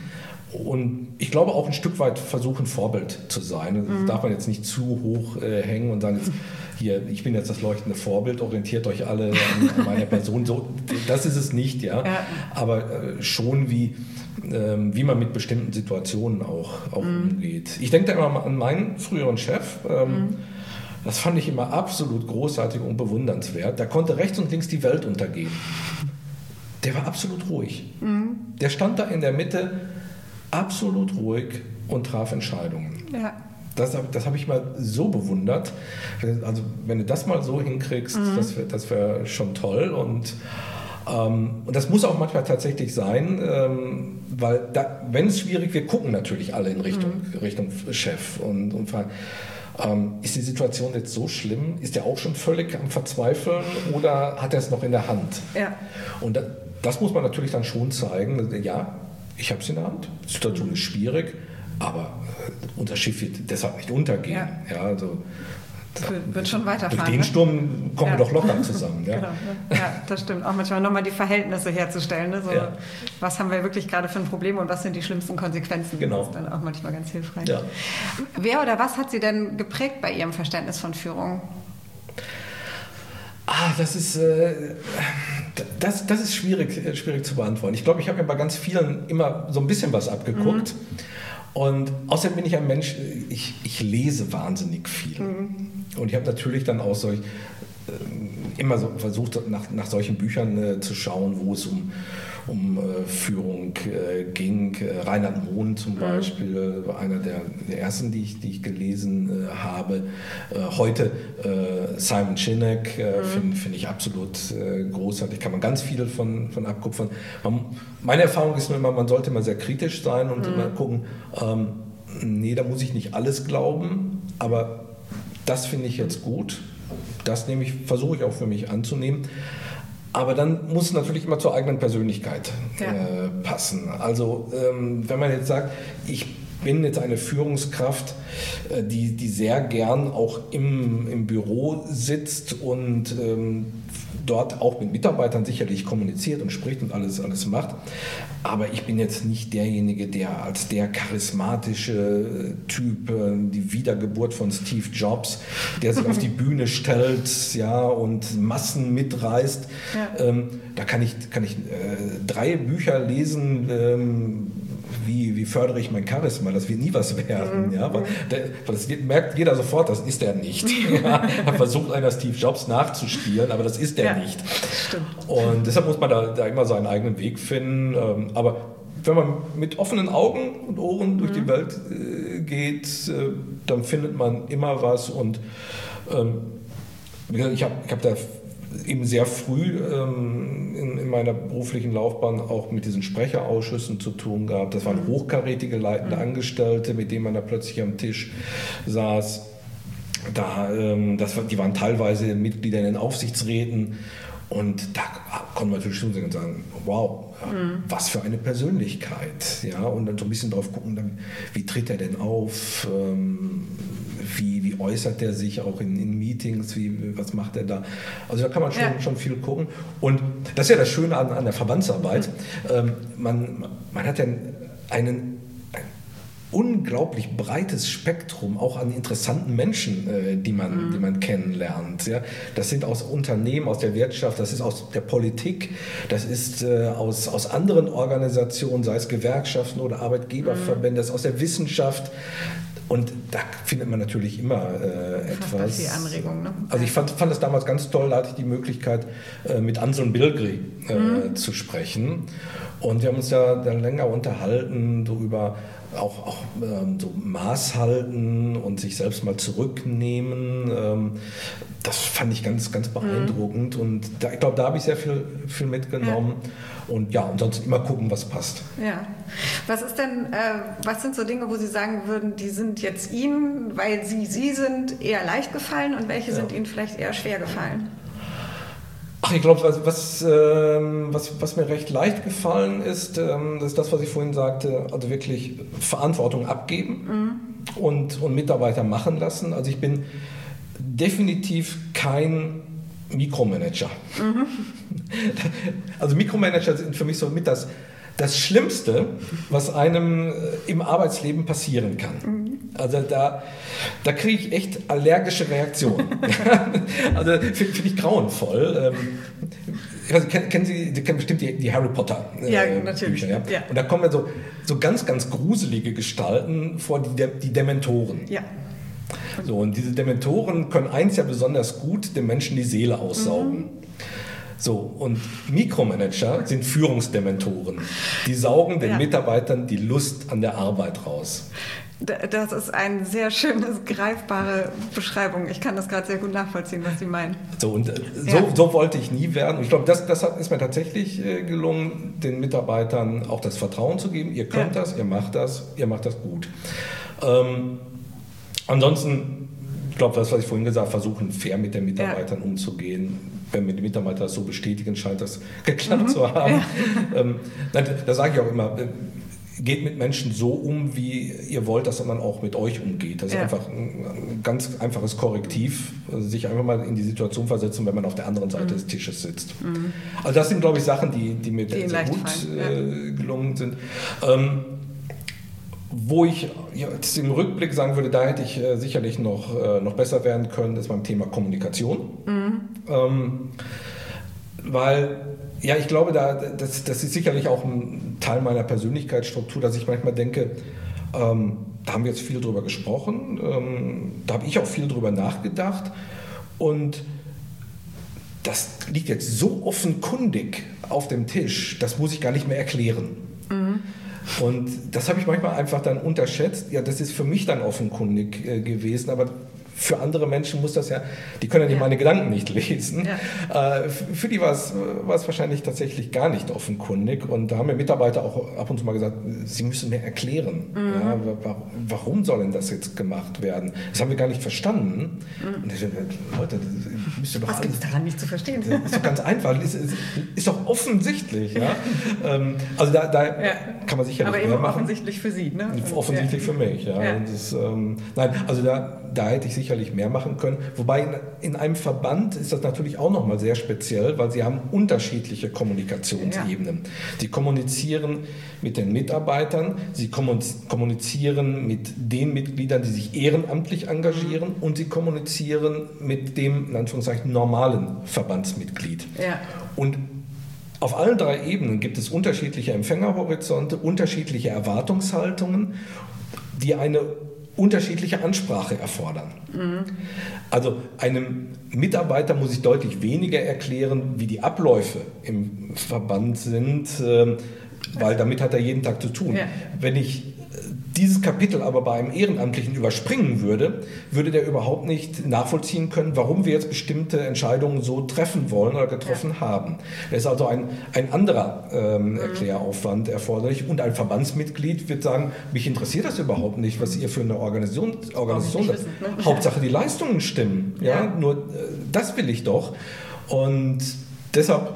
Und ich glaube auch ein Stück weit versuchen, Vorbild zu sein. Das mhm. darf man jetzt nicht zu hoch äh, hängen und sagen, jetzt, hier, ich bin jetzt das leuchtende Vorbild, orientiert euch alle an, an meiner Person. So, das ist es nicht, ja. ja. Aber äh, schon, wie, äh, wie man mit bestimmten Situationen auch, auch mhm. umgeht. Ich denke da immer an meinen früheren Chef. Ähm, mhm. Das fand ich immer absolut großartig und bewundernswert. Da konnte rechts und links die Welt untergehen. Der war absolut ruhig. Mhm. Der stand da in der Mitte, absolut ruhig und traf Entscheidungen. Ja. Das, das habe ich mal so bewundert. Also wenn du das mal so hinkriegst, mhm. das wäre das wär schon toll. Und Ähm, und das muss auch manchmal tatsächlich sein, ähm, weil da, wenn es schwierig wird, gucken natürlich alle in Richtung, mhm. Richtung Chef und, und fragen, ähm, ist die Situation jetzt so schlimm? Ist der auch schon völlig am Verzweifeln oder hat er es noch in der Hand? Ja. Und das, das muss man natürlich dann schon zeigen. Ja, ich habe es in der Hand, die Situation ist schwierig, aber äh, unser Schiff wird deshalb nicht untergehen. Ja. Ja, also, das wird schon weiterfahren. Durch den ne? Sturm kommen ja. wir doch locker zusammen. Ja, genau, ja. ja das stimmt. Auch manchmal nochmal die Verhältnisse herzustellen. Ne? So, ja. Was haben wir wirklich gerade für ein Problem und was sind die schlimmsten Konsequenzen? Genau. Das ist dann auch manchmal ganz hilfreich. Ja. Wer oder was hat Sie denn geprägt bei Ihrem Verständnis von Führung? Ah, das ist, äh, das, das ist schwierig, schwierig zu beantworten. Ich glaube, ich habe mir bei ganz vielen immer so ein bisschen was abgeguckt. Mhm. Und außerdem bin ich ein Mensch, ich, ich lese wahnsinnig viel. Mhm. Und ich habe natürlich dann auch solch, äh, immer so versucht, nach, nach solchen Büchern äh, zu schauen, wo es um, um äh, Führung äh, ging. Äh, Reinhard Mohn zum Beispiel war einer der, der ersten, die ich, die ich gelesen äh, habe. Äh, heute äh, Simon Sinek äh, mhm. finde find ich absolut äh, großartig. Kann man ganz viel von, von abkupfern. Man, meine Erfahrung ist nur immer, man sollte immer sehr kritisch sein und mhm. immer gucken, ähm, nee, da muss ich nicht alles glauben, aber das finde ich jetzt gut. Das nehme ich, versuche ich auch für mich anzunehmen. Aber dann muss es natürlich immer zur eigenen Persönlichkeit ja. äh, passen. Also ähm, wenn man jetzt sagt, ich bin jetzt eine Führungskraft, äh, die, die sehr gern auch im, im Büro sitzt und ähm, dort auch mit Mitarbeitern sicherlich kommuniziert und spricht und alles, alles macht. Aber ich bin jetzt nicht derjenige, der als der charismatische Typ, die Wiedergeburt von Steve Jobs, der sich auf die Bühne stellt, ja, und Massen mitreißt. Ja. Ähm, da kann ich, kann ich äh, drei Bücher lesen, ähm, wie, wie fördere ich mein Charisma, das wird nie was werden. Mhm. Ja, weil der, das merkt jeder sofort, das ist er nicht. Ja, er versucht einer Steve Jobs nachzuspielen, aber das ist er ja, nicht. Stimmt. Und deshalb muss man da, da immer seinen eigenen Weg finden. Aber wenn man mit offenen Augen und Ohren mhm. durch die Welt äh, geht, äh, dann findet man immer was. Und ähm, ich habe ich hab da eben sehr früh ähm, in, in meiner beruflichen Laufbahn auch mit diesen Sprecherausschüssen zu tun gehabt. Das waren hochkarätige leitende mhm. Angestellte, mit denen man da plötzlich am Tisch saß. Da, ähm, das, die waren teilweise Mitglieder in den Aufsichtsräten. Und da konnte man natürlich schon sagen, wow, mhm. was für eine Persönlichkeit. Ja? Und dann so ein bisschen drauf gucken, dann, wie tritt er denn auf, ähm, wie, wie äußert er sich auch in, in Meetings, wie, was macht er da. Also da kann man schon, ja. schon viel gucken. Und das ist ja das Schöne an, an der Verbandsarbeit. Mhm. Ähm, man, man hat ja einen unglaublich breites Spektrum auch an interessanten Menschen, äh, die man, mhm. die man kennenlernt. Ja? Das sind aus Unternehmen, aus der Wirtschaft, das ist aus der Politik, das ist äh, aus, aus anderen Organisationen, sei es Gewerkschaften oder Arbeitgeberverbände, mhm. das ist aus der Wissenschaft. Und da findet man natürlich immer äh, etwas. Die Anregung, ne? Also ich fand, fand das damals ganz toll, da hatte ich die Möglichkeit, äh, mit Anselm Bilgri äh, mhm. zu sprechen. Und wir haben uns ja dann länger unterhalten, so über auch, auch ähm, so Maß halten und sich selbst mal zurücknehmen. Ähm, das fand ich ganz, ganz beeindruckend. Mhm. Und da, ich glaube, da habe ich sehr viel, viel mitgenommen. Ja. Und ja, und sonst immer gucken, was passt. Ja. Was ist denn, äh, was sind so Dinge, wo Sie sagen würden, die sind jetzt Ihnen, weil Sie Sie sind, eher leicht gefallen und welche ja. sind Ihnen vielleicht eher schwer gefallen? Ach, ich glaube, was, was, ähm, was, was mir recht leicht gefallen ist, ähm, das ist das, was ich vorhin sagte, also wirklich Verantwortung abgeben mhm. und, und Mitarbeiter machen lassen. Also ich bin definitiv kein Mikromanager. Mhm. Also Mikromanager sind für mich so mit das, das Schlimmste, was einem im Arbeitsleben passieren kann. Mhm. Also da, da kriege ich echt allergische Reaktionen. Also finde find ich grauenvoll. Also, kennen, kennen Sie kennen bestimmt die, die Harry Potter äh, ja, natürlich. Bücher? Ja? Ja. Und da kommen ja so, so ganz, ganz gruselige Gestalten vor, die, die Dementoren. Ja. So, und diese Dementoren können eins ja besonders gut, den Menschen die Seele aussaugen. Mhm. So, und Mikromanager sind Führungsdementoren. Die saugen den ja. Mitarbeitern die Lust an der Arbeit raus. Das ist eine sehr schöne, greifbare Beschreibung. Ich kann das gerade sehr gut nachvollziehen, was Sie meinen. So, und äh, so, ja. so wollte ich nie werden. Und ich glaube, das, das hat, ist mir tatsächlich äh, gelungen, den Mitarbeitern auch das Vertrauen zu geben. Ihr könnt ja. das, ihr macht das, ihr macht das gut. Ähm, ansonsten, ich glaube, das, was ich vorhin gesagt habe, versuchen fair mit den Mitarbeitern ja. umzugehen. Wenn mir die Mitarbeiter das so bestätigen, scheint das geklappt mhm. zu haben. Ja. Ähm, da sage ich auch immer, geht mit Menschen so um, wie ihr wollt, dass man auch mit euch umgeht. Das ist ja. einfach ein ganz einfaches Korrektiv, sich einfach mal in die Situation versetzen, wenn man auf der anderen Seite mhm. des Tisches sitzt. Mhm. Also das sind, glaube ich, Sachen, die, die mir die sehr gut äh, gelungen sind. Ähm, wo ich jetzt im Rückblick sagen würde, da hätte ich äh, sicherlich noch, äh, noch besser werden können, ist beim Thema Kommunikation. Mhm. Ähm, weil Ja, ich glaube, da, das, das ist sicherlich auch ein Teil meiner Persönlichkeitsstruktur, dass ich manchmal denke, ähm, da haben wir jetzt viel drüber gesprochen, ähm, da habe ich auch viel drüber nachgedacht und das liegt jetzt so offenkundig auf dem Tisch, das muss ich gar nicht mehr erklären. Mhm. Und das habe ich manchmal einfach dann unterschätzt. Ja, das ist für mich dann offenkundig äh, gewesen, aber für andere Menschen muss das ja, die können ja, ja. meine Gedanken nicht lesen. Ja. Äh, für die war es, war es wahrscheinlich tatsächlich gar nicht offenkundig. Und da haben mir Mitarbeiter auch ab und zu mal gesagt, sie müssen mir erklären, mhm. ja, warum soll denn das jetzt gemacht werden? Das haben wir gar nicht verstanden. Mhm. Und ich dachte, Leute, das müsst ihr doch was gibt es daran nicht zu verstehen? Das ist doch ganz einfach, ist, ist, ist doch offensichtlich. Ja? ähm, also da, da ja. kann man sicherlich aber mehr machen. Aber offensichtlich für Sie, ne? Offensichtlich ja. für mich, ja. ja. Das, ähm, nein, also da, da hätte ich sicherlich mehr machen können. Wobei in, in einem Verband ist das natürlich auch nochmal sehr speziell, weil sie haben unterschiedliche Kommunikationsebenen. Ja. Sie kommunizieren mit den Mitarbeitern, sie kommunizieren mit den Mitgliedern, die sich ehrenamtlich engagieren mhm. und sie kommunizieren mit dem, in Anführungszeichen, normalen Verbandsmitglied. Ja. Und auf allen drei Ebenen gibt es unterschiedliche Empfängerhorizonte, unterschiedliche Erwartungshaltungen, die eine unterschiedliche Ansprache erfordern. Mhm. Also einem Mitarbeiter muss ich deutlich weniger erklären, wie die Abläufe im Verband sind, weil damit hat er jeden Tag zu tun. Ja. Wenn ich dieses Kapitel aber bei einem Ehrenamtlichen überspringen würde, würde der überhaupt nicht nachvollziehen können, warum wir jetzt bestimmte Entscheidungen so treffen wollen oder getroffen ja. haben. Da ist also ein, ein anderer ähm, mhm. Erkläraufwand erforderlich und ein Verbandsmitglied wird sagen, mich interessiert das überhaupt nicht, was ihr für eine Organisation, Organisation habt. Ne? Hauptsache die Leistungen stimmen. Ja? Ja. Nur äh, das will ich doch. Und deshalb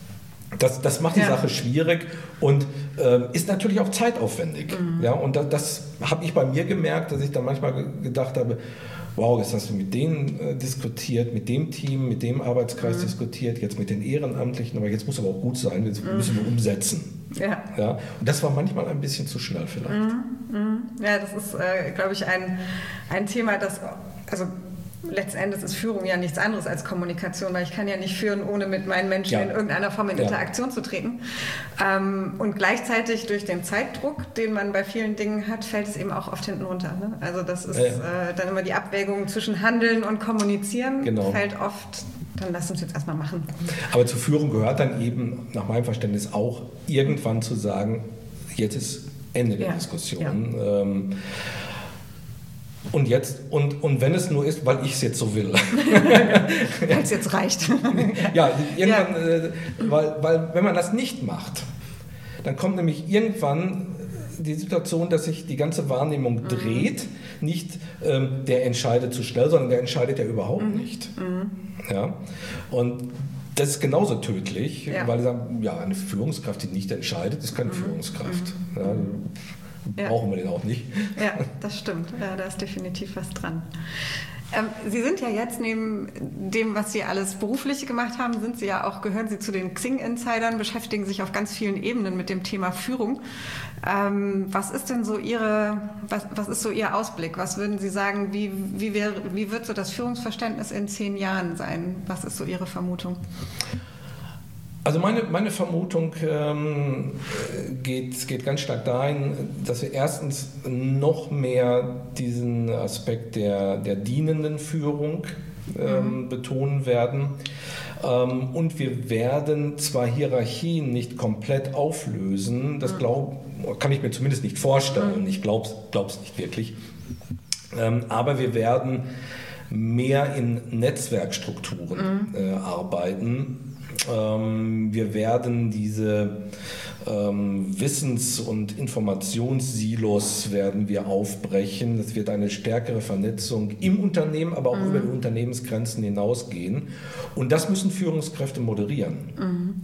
Das, das macht die ja. Sache schwierig und äh, ist natürlich auch zeitaufwendig. Mhm. Ja, und das, das habe ich bei mir gemerkt, dass ich dann manchmal gedacht habe, wow, jetzt hast du mit denen äh, diskutiert, mit dem Team, mit dem Arbeitskreis mhm. diskutiert, jetzt mit den Ehrenamtlichen, aber jetzt muss aber auch gut sein, jetzt mhm. müssen wir umsetzen. Ja. Ja, und das war manchmal ein bisschen zu schnell vielleicht. Mhm. Ja, das ist, äh, glaube ich, ein, ein Thema, das, also letztendlich ist Führung ja nichts anderes als Kommunikation, weil ich kann ja nicht führen, ohne mit meinen Menschen ja. in irgendeiner Form in ja. Interaktion zu treten. Ähm, und gleichzeitig durch den Zeitdruck, den man bei vielen Dingen hat, fällt es eben auch oft hinten runter. Ne? Also das ist ja, ja. Äh, dann immer die Abwägung zwischen Handeln und Kommunizieren, genau. fällt oft, dann lass uns jetzt erstmal machen. Aber zur Führung gehört dann eben, nach meinem Verständnis, auch irgendwann zu sagen, jetzt ist Ende der ja. Diskussion. Ja. Ähm, Und jetzt, und, und wenn es nur ist, weil ich es jetzt so will. Weil es jetzt reicht. ja, irgendwann, ja. Äh, weil, weil wenn man das nicht macht, dann kommt nämlich irgendwann die Situation, dass sich die ganze Wahrnehmung mhm. dreht. Nicht ähm, der entscheidet zu schnell, sondern der entscheidet ja überhaupt mhm. nicht. Mhm. Ja? Und das ist genauso tödlich, ja. weil sie sagen, ja, eine Führungskraft, die nicht entscheidet, ist keine mhm. Führungskraft. Mhm. Ja, Ja. brauchen wir den auch nicht. Ja, das stimmt. Ja, da ist definitiv was dran. Ähm, Sie sind ja jetzt neben dem, was Sie alles beruflich gemacht haben, sind Sie ja auch, gehören Sie zu den Xing-Insidern, beschäftigen sich auf ganz vielen Ebenen mit dem Thema Führung. Ähm, was ist denn so Ihre, was, was ist so Ihr Ausblick? Was würden Sie sagen, wie, wie, wär, wie wird so das Führungsverständnis in zehn Jahren sein? Was ist so Ihre Vermutung? Also meine, meine Vermutung ähm, geht, geht ganz stark dahin, dass wir erstens noch mehr diesen Aspekt der, der dienenden Führung ähm, mhm. betonen werden. Ähm, und wir werden zwar Hierarchien nicht komplett auflösen, das glaub, kann ich mir zumindest nicht vorstellen. Ich glaube es nicht wirklich. Ähm, aber wir werden mehr in Netzwerkstrukturen mhm. äh, arbeiten. Ähm, wir werden diese ähm, Wissens- und Informationssilos werden wir aufbrechen. Es wird eine stärkere Vernetzung im Unternehmen, aber auch mhm. über die Unternehmensgrenzen hinausgehen. Und das müssen Führungskräfte moderieren. Mhm.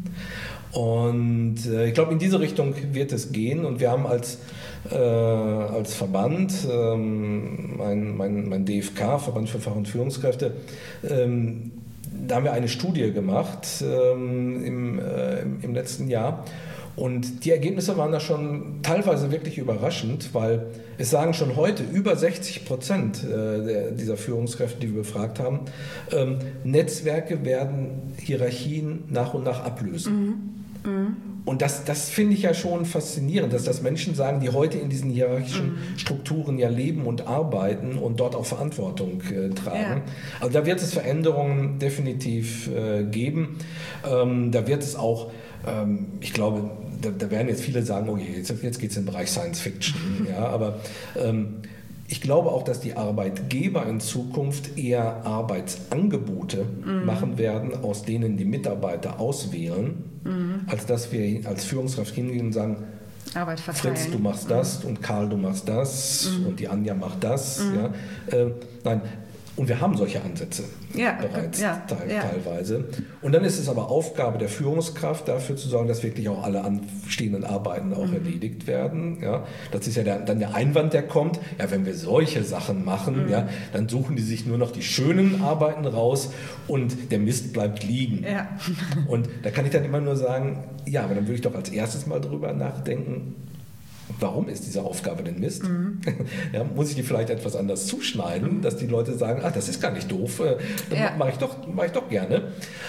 Und äh, ich glaube, in diese Richtung wird es gehen. Und wir haben als Äh, als Verband, ähm, mein, mein, mein D F K, Verband für Fach- und Führungskräfte, ähm, da haben wir eine Studie gemacht ähm, im, äh, im, im letzten Jahr. Und die Ergebnisse waren da schon teilweise wirklich überraschend, weil es sagen schon heute über sechzig Prozent äh, der, dieser Führungskräfte, die wir befragt haben, ähm, Netzwerke werden Hierarchien nach und nach ablösen. Mhm. Mhm. Und das, das finde ich ja schon faszinierend, dass das Menschen sagen, die heute in diesen hierarchischen mhm. Strukturen ja leben und arbeiten und dort auch Verantwortung äh, tragen. Ja. Also da wird es Veränderungen definitiv äh, geben. Ähm, da wird es auch, ähm, ich glaube, da, da werden jetzt viele sagen, okay, jetzt, jetzt geht es in den Bereich Science Fiction. Ja, aber ähm, ich glaube auch, dass die Arbeitgeber in Zukunft eher Arbeitsangebote mhm. machen werden, aus denen die Mitarbeiter auswählen, mhm. als dass wir als Führungskraft hingehen und sagen, Arbeit verteilen. Fritz, du machst das mhm. und Karl, du machst das mhm. und die Anja macht das. Mhm. Ja. Äh, nein, und wir haben solche Ansätze ja, bereits ja, te- ja. teilweise. Und dann ist es aber Aufgabe der Führungskraft, dafür zu sorgen, dass wirklich auch alle anstehenden Arbeiten auch mhm. erledigt werden. Ja. Das ist ja der, dann der Einwand, der kommt. Ja, wenn wir solche Sachen machen, mhm. ja, dann suchen die sich nur noch die schönen Arbeiten raus und der Mist bleibt liegen. Ja. Und da kann ich dann immer nur sagen, ja, aber dann würde ich doch als erstes mal drüber nachdenken, warum ist diese Aufgabe denn Mist? Mhm. Ja, muss ich die vielleicht etwas anders zuschneiden, mhm. dass die Leute sagen, ach, das ist gar nicht doof, dann ja. mache ich, doch, mach ich doch gerne.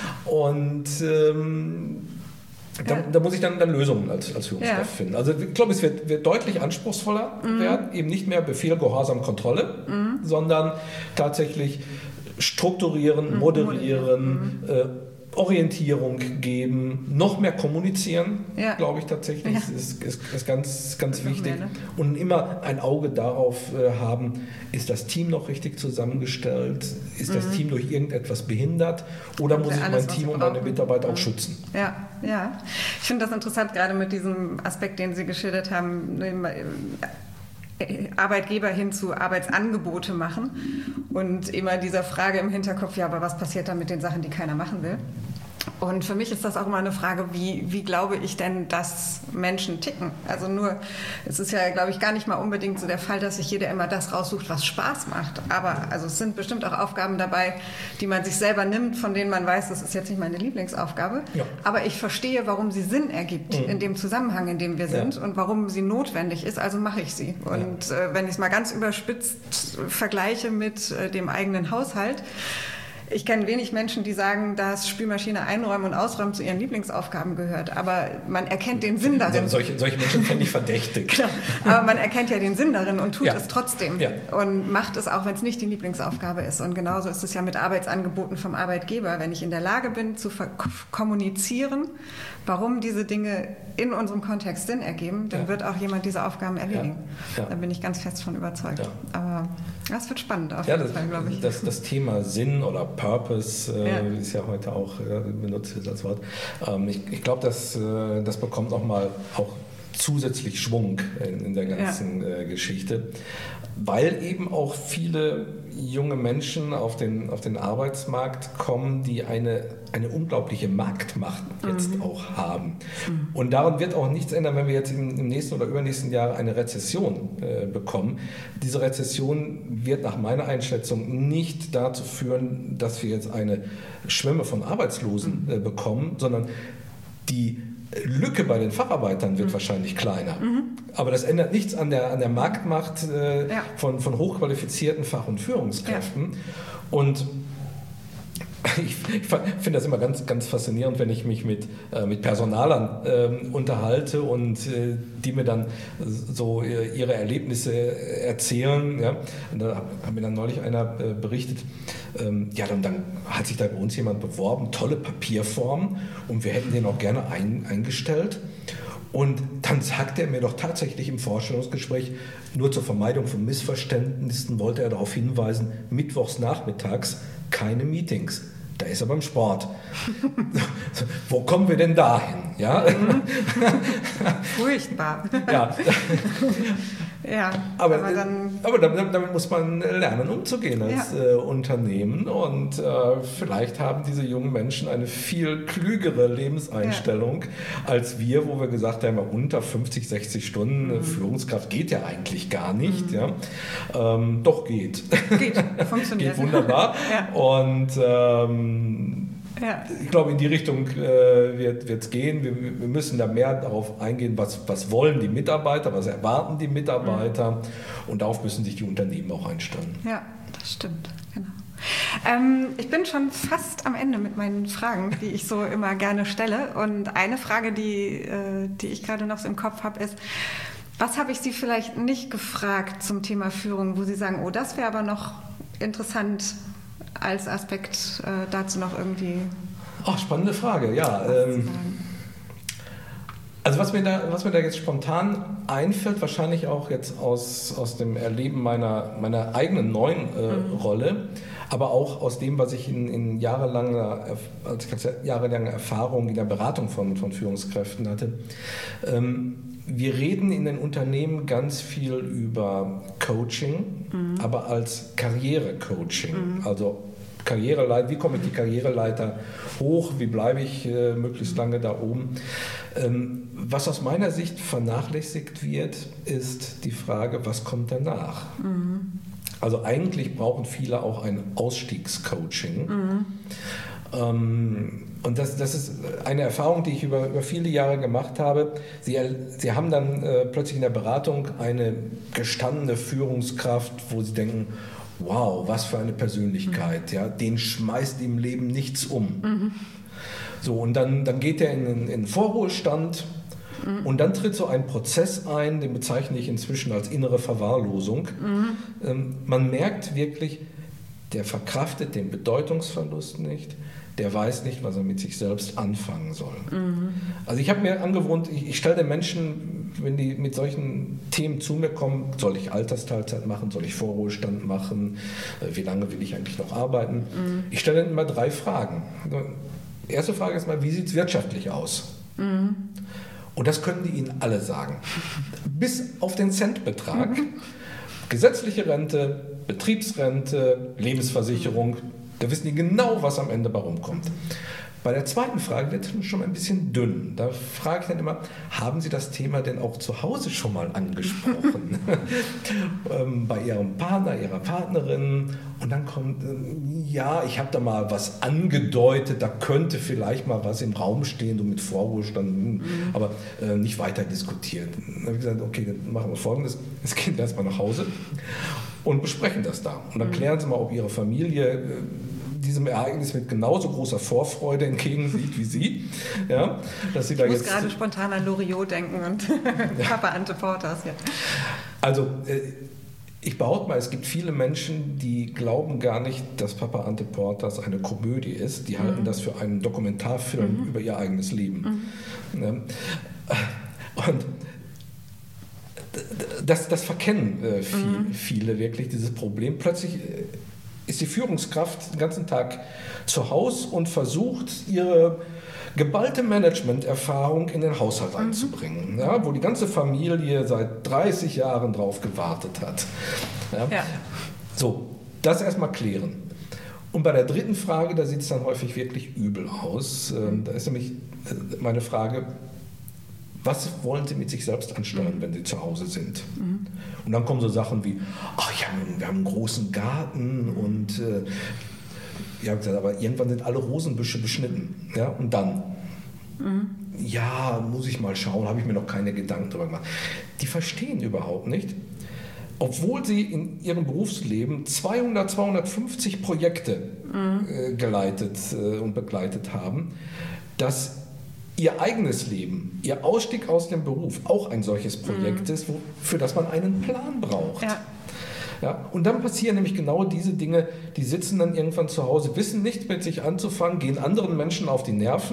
Und ähm, da, ja. da muss ich dann, dann Lösungen als, als Führungskraft ja. finden. Also ich glaube, es wird, wird deutlich anspruchsvoller mhm. werden, eben nicht mehr Befehl, Gehorsam, Kontrolle, mhm. sondern tatsächlich strukturieren, moderieren, mhm. äh, Orientierung geben, noch mehr kommunizieren, ja. glaube ich tatsächlich, ja. ist, ist, ist ganz, ganz wichtig. Mehr, ne? Und immer ein Auge darauf äh, haben, ist das Team noch richtig zusammengestellt, ist mhm. das Team durch irgendetwas behindert oder muss ich alles, mein Team und meine Mitarbeiter mhm. auch schützen? Ja, ja. Ich finde das interessant, gerade mit diesem Aspekt, den Sie geschildert haben, Arbeitgeber hin zu Arbeitsangebote machen und immer dieser Frage im Hinterkopf, ja, aber was passiert dann mit den Sachen, die keiner machen will? Und für mich ist das auch immer eine Frage, wie, wie glaube ich denn, dass Menschen ticken? Also nur, es ist ja, glaube ich, gar nicht mal unbedingt so der Fall, dass sich jeder immer das raussucht, was Spaß macht. Aber also es sind bestimmt auch Aufgaben dabei, die man sich selber nimmt, von denen man weiß, das ist jetzt nicht meine Lieblingsaufgabe. Ja. Aber ich verstehe, warum sie Sinn ergibt mhm. in dem Zusammenhang, in dem wir sind ja. und warum sie notwendig ist, also mache ich sie. Und ja. äh, wenn ich es mal ganz überspitzt vergleiche mit äh, dem eigenen Haushalt, ich kenne wenig Menschen, die sagen, dass Spülmaschine einräumen und ausräumen zu ihren Lieblingsaufgaben gehört. Aber man erkennt den Sinn darin. Solche, solche Menschen fände ich verdächtig. Genau. Aber man erkennt ja den Sinn darin und tut ja. es trotzdem. Ja. Und macht es auch, wenn es nicht die Lieblingsaufgabe ist. Und genauso ist es ja mit Arbeitsangeboten vom Arbeitgeber. Wenn ich in der Lage bin, zu kommunizieren, warum diese Dinge in unserem Kontext Sinn ergeben, dann ja. wird auch jemand diese Aufgaben erledigen. Ja. Ja. Da bin ich ganz fest von überzeugt. Ja. Aber das wird spannend auf jeden ja, Fall, glaube ich. Das, das Thema Sinn oder Purpose äh, ja. ist ja heute auch äh, benutzt als Wort. Ähm, ich ich glaube, das, äh, das bekommt nochmal auch zusätzlich Schwung in, in der ganzen ja. äh, Geschichte, weil eben auch viele junge Menschen auf den, auf den Arbeitsmarkt kommen, die eine, eine unglaubliche Marktmacht jetzt mhm. auch haben. Mhm. Und daran wird auch nichts ändern, wenn wir jetzt im, im nächsten oder übernächsten Jahr eine Rezession äh, bekommen. Diese Rezession wird nach meiner Einschätzung nicht dazu führen, dass wir jetzt eine Schwemme von Arbeitslosen äh, bekommen, sondern die Lücke bei den Facharbeitern wird mhm. wahrscheinlich kleiner. Mhm. Aber das ändert nichts an der, an der Marktmacht äh, ja. von, von hochqualifizierten Fach- und Führungskräften. Ja. Und ich, ich finde das immer ganz, ganz faszinierend, wenn ich mich mit, äh, mit Personalern äh, unterhalte und äh, die mir dann so äh, ihre Erlebnisse erzählen. Ja? Und da hat mir dann neulich einer äh, berichtet, ähm, ja, dann, dann hat sich da bei uns jemand beworben, tolle Papierform und wir hätten den auch gerne ein, eingestellt. Und dann sagt er mir doch tatsächlich im Vorstellungsgespräch, nur zur Vermeidung von Missverständnissen wollte er darauf hinweisen, mittwochs nachmittags keine Meetings. Da ist er beim Sport. Wo kommen wir denn dahin? Ja? Furchtbar. Ja. Ja, aber, aber, dann aber damit, damit muss man lernen, umzugehen als ja. äh, Unternehmen. Und äh, vielleicht haben diese jungen Menschen eine viel klügere Lebenseinstellung ja. als wir, wo wir gesagt haben, unter fünfzig, sechzig Stunden mhm. Führungskraft geht ja eigentlich gar nicht. Mhm. Ja. Ähm, doch geht. Geht, funktioniert. Geht wunderbar. Ja. Und ähm, Ja. ich glaube, in die Richtung äh, wird es gehen. Wir, wir müssen da mehr darauf eingehen, was, was wollen die Mitarbeiter, was erwarten die Mitarbeiter, mhm. und darauf müssen sich die Unternehmen auch einstellen. Ja, das stimmt, genau. Ähm, ich bin schon fast am Ende mit meinen Fragen, die ich so immer gerne stelle. Und eine Frage, die, äh, die ich gerade noch so im Kopf habe, ist, was habe ich Sie vielleicht nicht gefragt zum Thema Führung, wo Sie sagen, oh, das wäre aber noch interessant als Aspekt äh, dazu noch irgendwie? Ach, spannende Frage, ja. Ähm, also was mir, da, was mir da jetzt spontan einfällt, wahrscheinlich auch jetzt aus, aus dem Erleben meiner, meiner eigenen neuen äh, mhm. Rolle, aber auch aus dem, was ich in, in jahrelanger, als jahrelange Erfahrung in der Beratung von, von Führungskräften hatte. Ähm, wir reden in den Unternehmen ganz viel über Coaching, mhm. aber als Karrierecoaching. Mhm. Also Karriereleiter, wie komme ich die Karriereleiter hoch, wie bleibe ich äh, möglichst lange da oben. Ähm, was aus meiner Sicht vernachlässigt wird, ist die Frage, was kommt danach? Mhm. Also eigentlich brauchen viele auch ein Ausstiegscoaching. Mhm. Ähm, und das, das ist eine Erfahrung, die ich über, über viele Jahre gemacht habe. Sie, Sie haben dann äh, plötzlich in der Beratung eine gestandene Führungskraft, wo Sie denken, wow, was für eine Persönlichkeit, ja, den schmeißt im Leben nichts um. Mhm. So, und dann, dann geht er in, in den Vorruhestand mhm. und dann tritt so ein Prozess ein, den bezeichne ich inzwischen als innere Verwahrlosung. Mhm. Ähm, man merkt wirklich, der verkraftet den Bedeutungsverlust nicht, der weiß nicht, was er mit sich selbst anfangen soll. Mhm. Also ich habe mir angewohnt, ich, ich stelle den Menschen, wenn die mit solchen Themen zu mir kommen, soll ich Altersteilzeit machen, soll ich Vorruhestand machen, wie lange will ich eigentlich noch arbeiten? Mhm. Ich stelle ihnen immer drei Fragen. Die erste Frage ist mal, wie sieht es wirtschaftlich aus? Mhm. Und das können die Ihnen alle sagen. Bis auf den Centbetrag. Mhm. Gesetzliche Rente, Betriebsrente, Lebensversicherung, da wissen die genau, was am Ende bei rumkommt. Bei der zweiten Frage wird es schon ein bisschen dünn. Da frage ich dann immer, haben Sie das Thema denn auch zu Hause schon mal angesprochen? ähm, bei Ihrem Partner, Ihrer Partnerin? Und dann kommt, ähm, ja, ich habe da mal was angedeutet, da könnte vielleicht mal was im Raum stehen, so mit Vorruhestand, mhm. aber äh, nicht weiter diskutiert. Dann habe ich gesagt, okay, dann machen wir Folgendes, jetzt gehen wir erstmal nach Hause und besprechen das da. Und dann mhm. klären Sie mal, ob Ihre Familie äh, diesem Ereignis mit genauso großer Vorfreude entgegensieht wie Sie. Ja, dass Sie da ich muss jetzt gerade spontan an Loriot denken und Papa Ante Portas. Ja. Also äh, ich behaupte mal, es gibt viele Menschen, die glauben gar nicht, dass Papa Ante Portas eine Komödie ist. Die mhm. halten das für einen Dokumentarfilm mhm. über ihr eigenes Leben. Mhm. Ja. Und das, das verkennen äh, viel, mhm. viele wirklich, dieses Problem. Plötzlich äh, ist die Führungskraft den ganzen Tag zu Hause und versucht, ihre geballte Management-Erfahrung in den Haushalt mhm. einzubringen, ja, wo die ganze Familie seit dreißig Jahren drauf gewartet hat. Ja. Ja. So, das erstmal klären. Und bei der dritten Frage, da sieht es dann häufig wirklich übel aus. Mhm. Da ist nämlich meine Frage, was wollen Sie mit sich selbst anstellen, mhm. wenn Sie zu Hause sind? Mhm. Und dann kommen so Sachen wie, ach, ja, wir haben einen großen Garten und äh, ja, aber irgendwann sind alle Rosenbüsche beschnitten. Ja, und dann? Mhm. Ja, muss ich mal schauen, habe ich mir noch keine Gedanken darüber gemacht. Die verstehen überhaupt nicht, obwohl sie in ihrem Berufsleben zweihundert, zweihundertfünfzig Projekte mhm. äh, geleitet äh, und begleitet haben, dass ihr eigenes Leben, ihr Ausstieg aus dem Beruf auch ein solches Projekt mhm. ist, wo, für das man einen Plan braucht. Ja. Ja? Und dann passieren nämlich genau diese Dinge, die sitzen dann irgendwann zu Hause, wissen nichts mit sich anzufangen, gehen anderen Menschen auf die Nerven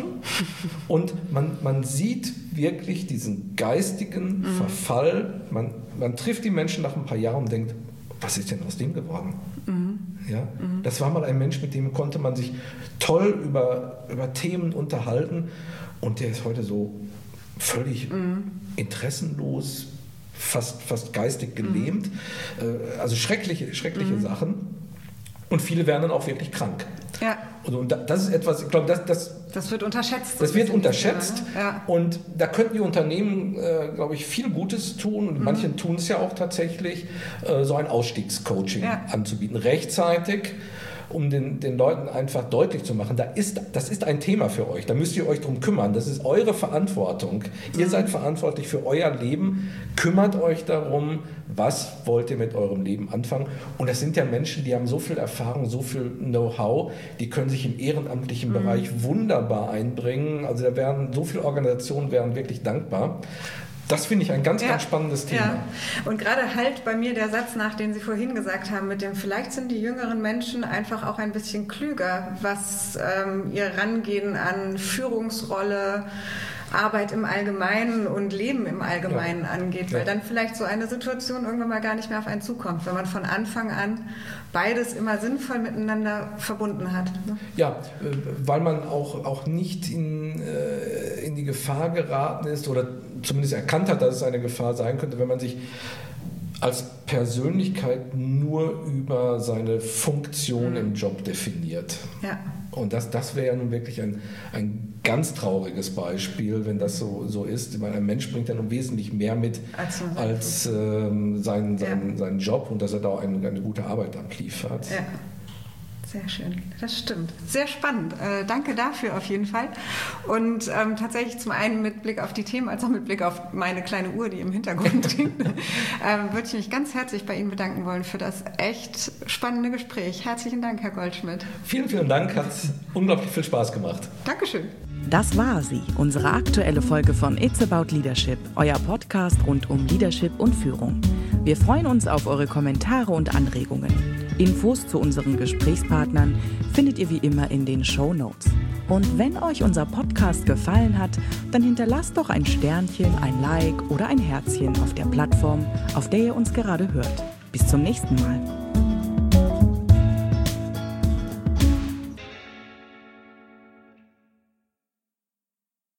und man, man sieht wirklich diesen geistigen mhm. Verfall. Man, man trifft die Menschen nach ein paar Jahren und denkt, was ist denn aus dem geworden? Mhm. Ja? Mhm. Das war mal ein Mensch, mit dem konnte man sich toll über, über Themen unterhalten und der ist heute so völlig mhm. interessenlos, fast, fast geistig gelähmt. Mhm. Also schreckliche, schreckliche mhm. Sachen. Und viele werden dann auch wirklich krank. Ja. Und das ist etwas, ich glaube, das, das, das wird unterschätzt. Das wird unterschätzt. Thema, ne? Ja. Und da könnten die Unternehmen, äh, glaube ich, viel Gutes tun. Und mhm. manche tun es ja auch tatsächlich, äh, so ein Ausstiegscoaching ja. anzubieten. Rechtzeitig, um den, den Leuten einfach deutlich zu machen, da ist, das ist ein Thema für euch, da müsst ihr euch drum kümmern, das ist eure Verantwortung. Ihr mhm. seid verantwortlich für euer Leben, kümmert euch darum, was wollt ihr mit eurem Leben anfangen. Und das sind ja Menschen, die haben so viel Erfahrung, so viel Know-how, die können sich im ehrenamtlichen mhm. Bereich wunderbar einbringen. Also da wären so viele Organisationen wären wirklich dankbar. Das finde ich ein ganz, ja, ganz spannendes Thema. Ja. Und gerade halt bei mir der Satz nach, den Sie vorhin gesagt haben, mit dem, vielleicht sind die jüngeren Menschen einfach auch ein bisschen klüger, was ähm, ihr Rangehen an Führungsrolle, Arbeit im Allgemeinen und Leben im Allgemeinen ja. angeht, weil ja. dann vielleicht so eine Situation irgendwann mal gar nicht mehr auf einen zukommt, wenn man von Anfang an beides immer sinnvoll miteinander verbunden hat. Ne? Ja, weil man auch, auch nicht in, in die Gefahr geraten ist oder zumindest erkannt hat, dass es eine Gefahr sein könnte, wenn man sich als Persönlichkeit nur über seine Funktion mhm. im Job definiert. Ja. Und das, das wäre ja nun wirklich ein, ein ganz trauriges Beispiel, wenn das so, so ist. Ich meine, ein Mensch bringt ja nun wesentlich mehr mit als, als ähm, seinen, seinen, ja. seinen Job und dass er da auch eine, eine gute Arbeit abliefert. Ja. Sehr schön, das stimmt. Sehr spannend. Äh, danke dafür auf jeden Fall. Und ähm, tatsächlich zum einen mit Blick auf die Themen, als auch mit Blick auf meine kleine Uhr, die im Hintergrund steht, ähm, würde ich mich ganz herzlich bei Ihnen bedanken wollen für das echt spannende Gespräch. Herzlichen Dank, Herr Goldschmidt. Vielen, vielen Dank. Hat unglaublich viel Spaß gemacht. Dankeschön. Das war sie, unsere aktuelle Folge von It's About Leadership, euer Podcast rund um Leadership und Führung. Wir freuen uns auf eure Kommentare und Anregungen. Infos zu unseren Gesprächspartnern findet ihr wie immer in den Shownotes. Und wenn euch unser Podcast gefallen hat, dann hinterlasst doch ein Sternchen, ein Like oder ein Herzchen auf der Plattform, auf der ihr uns gerade hört. Bis zum nächsten Mal.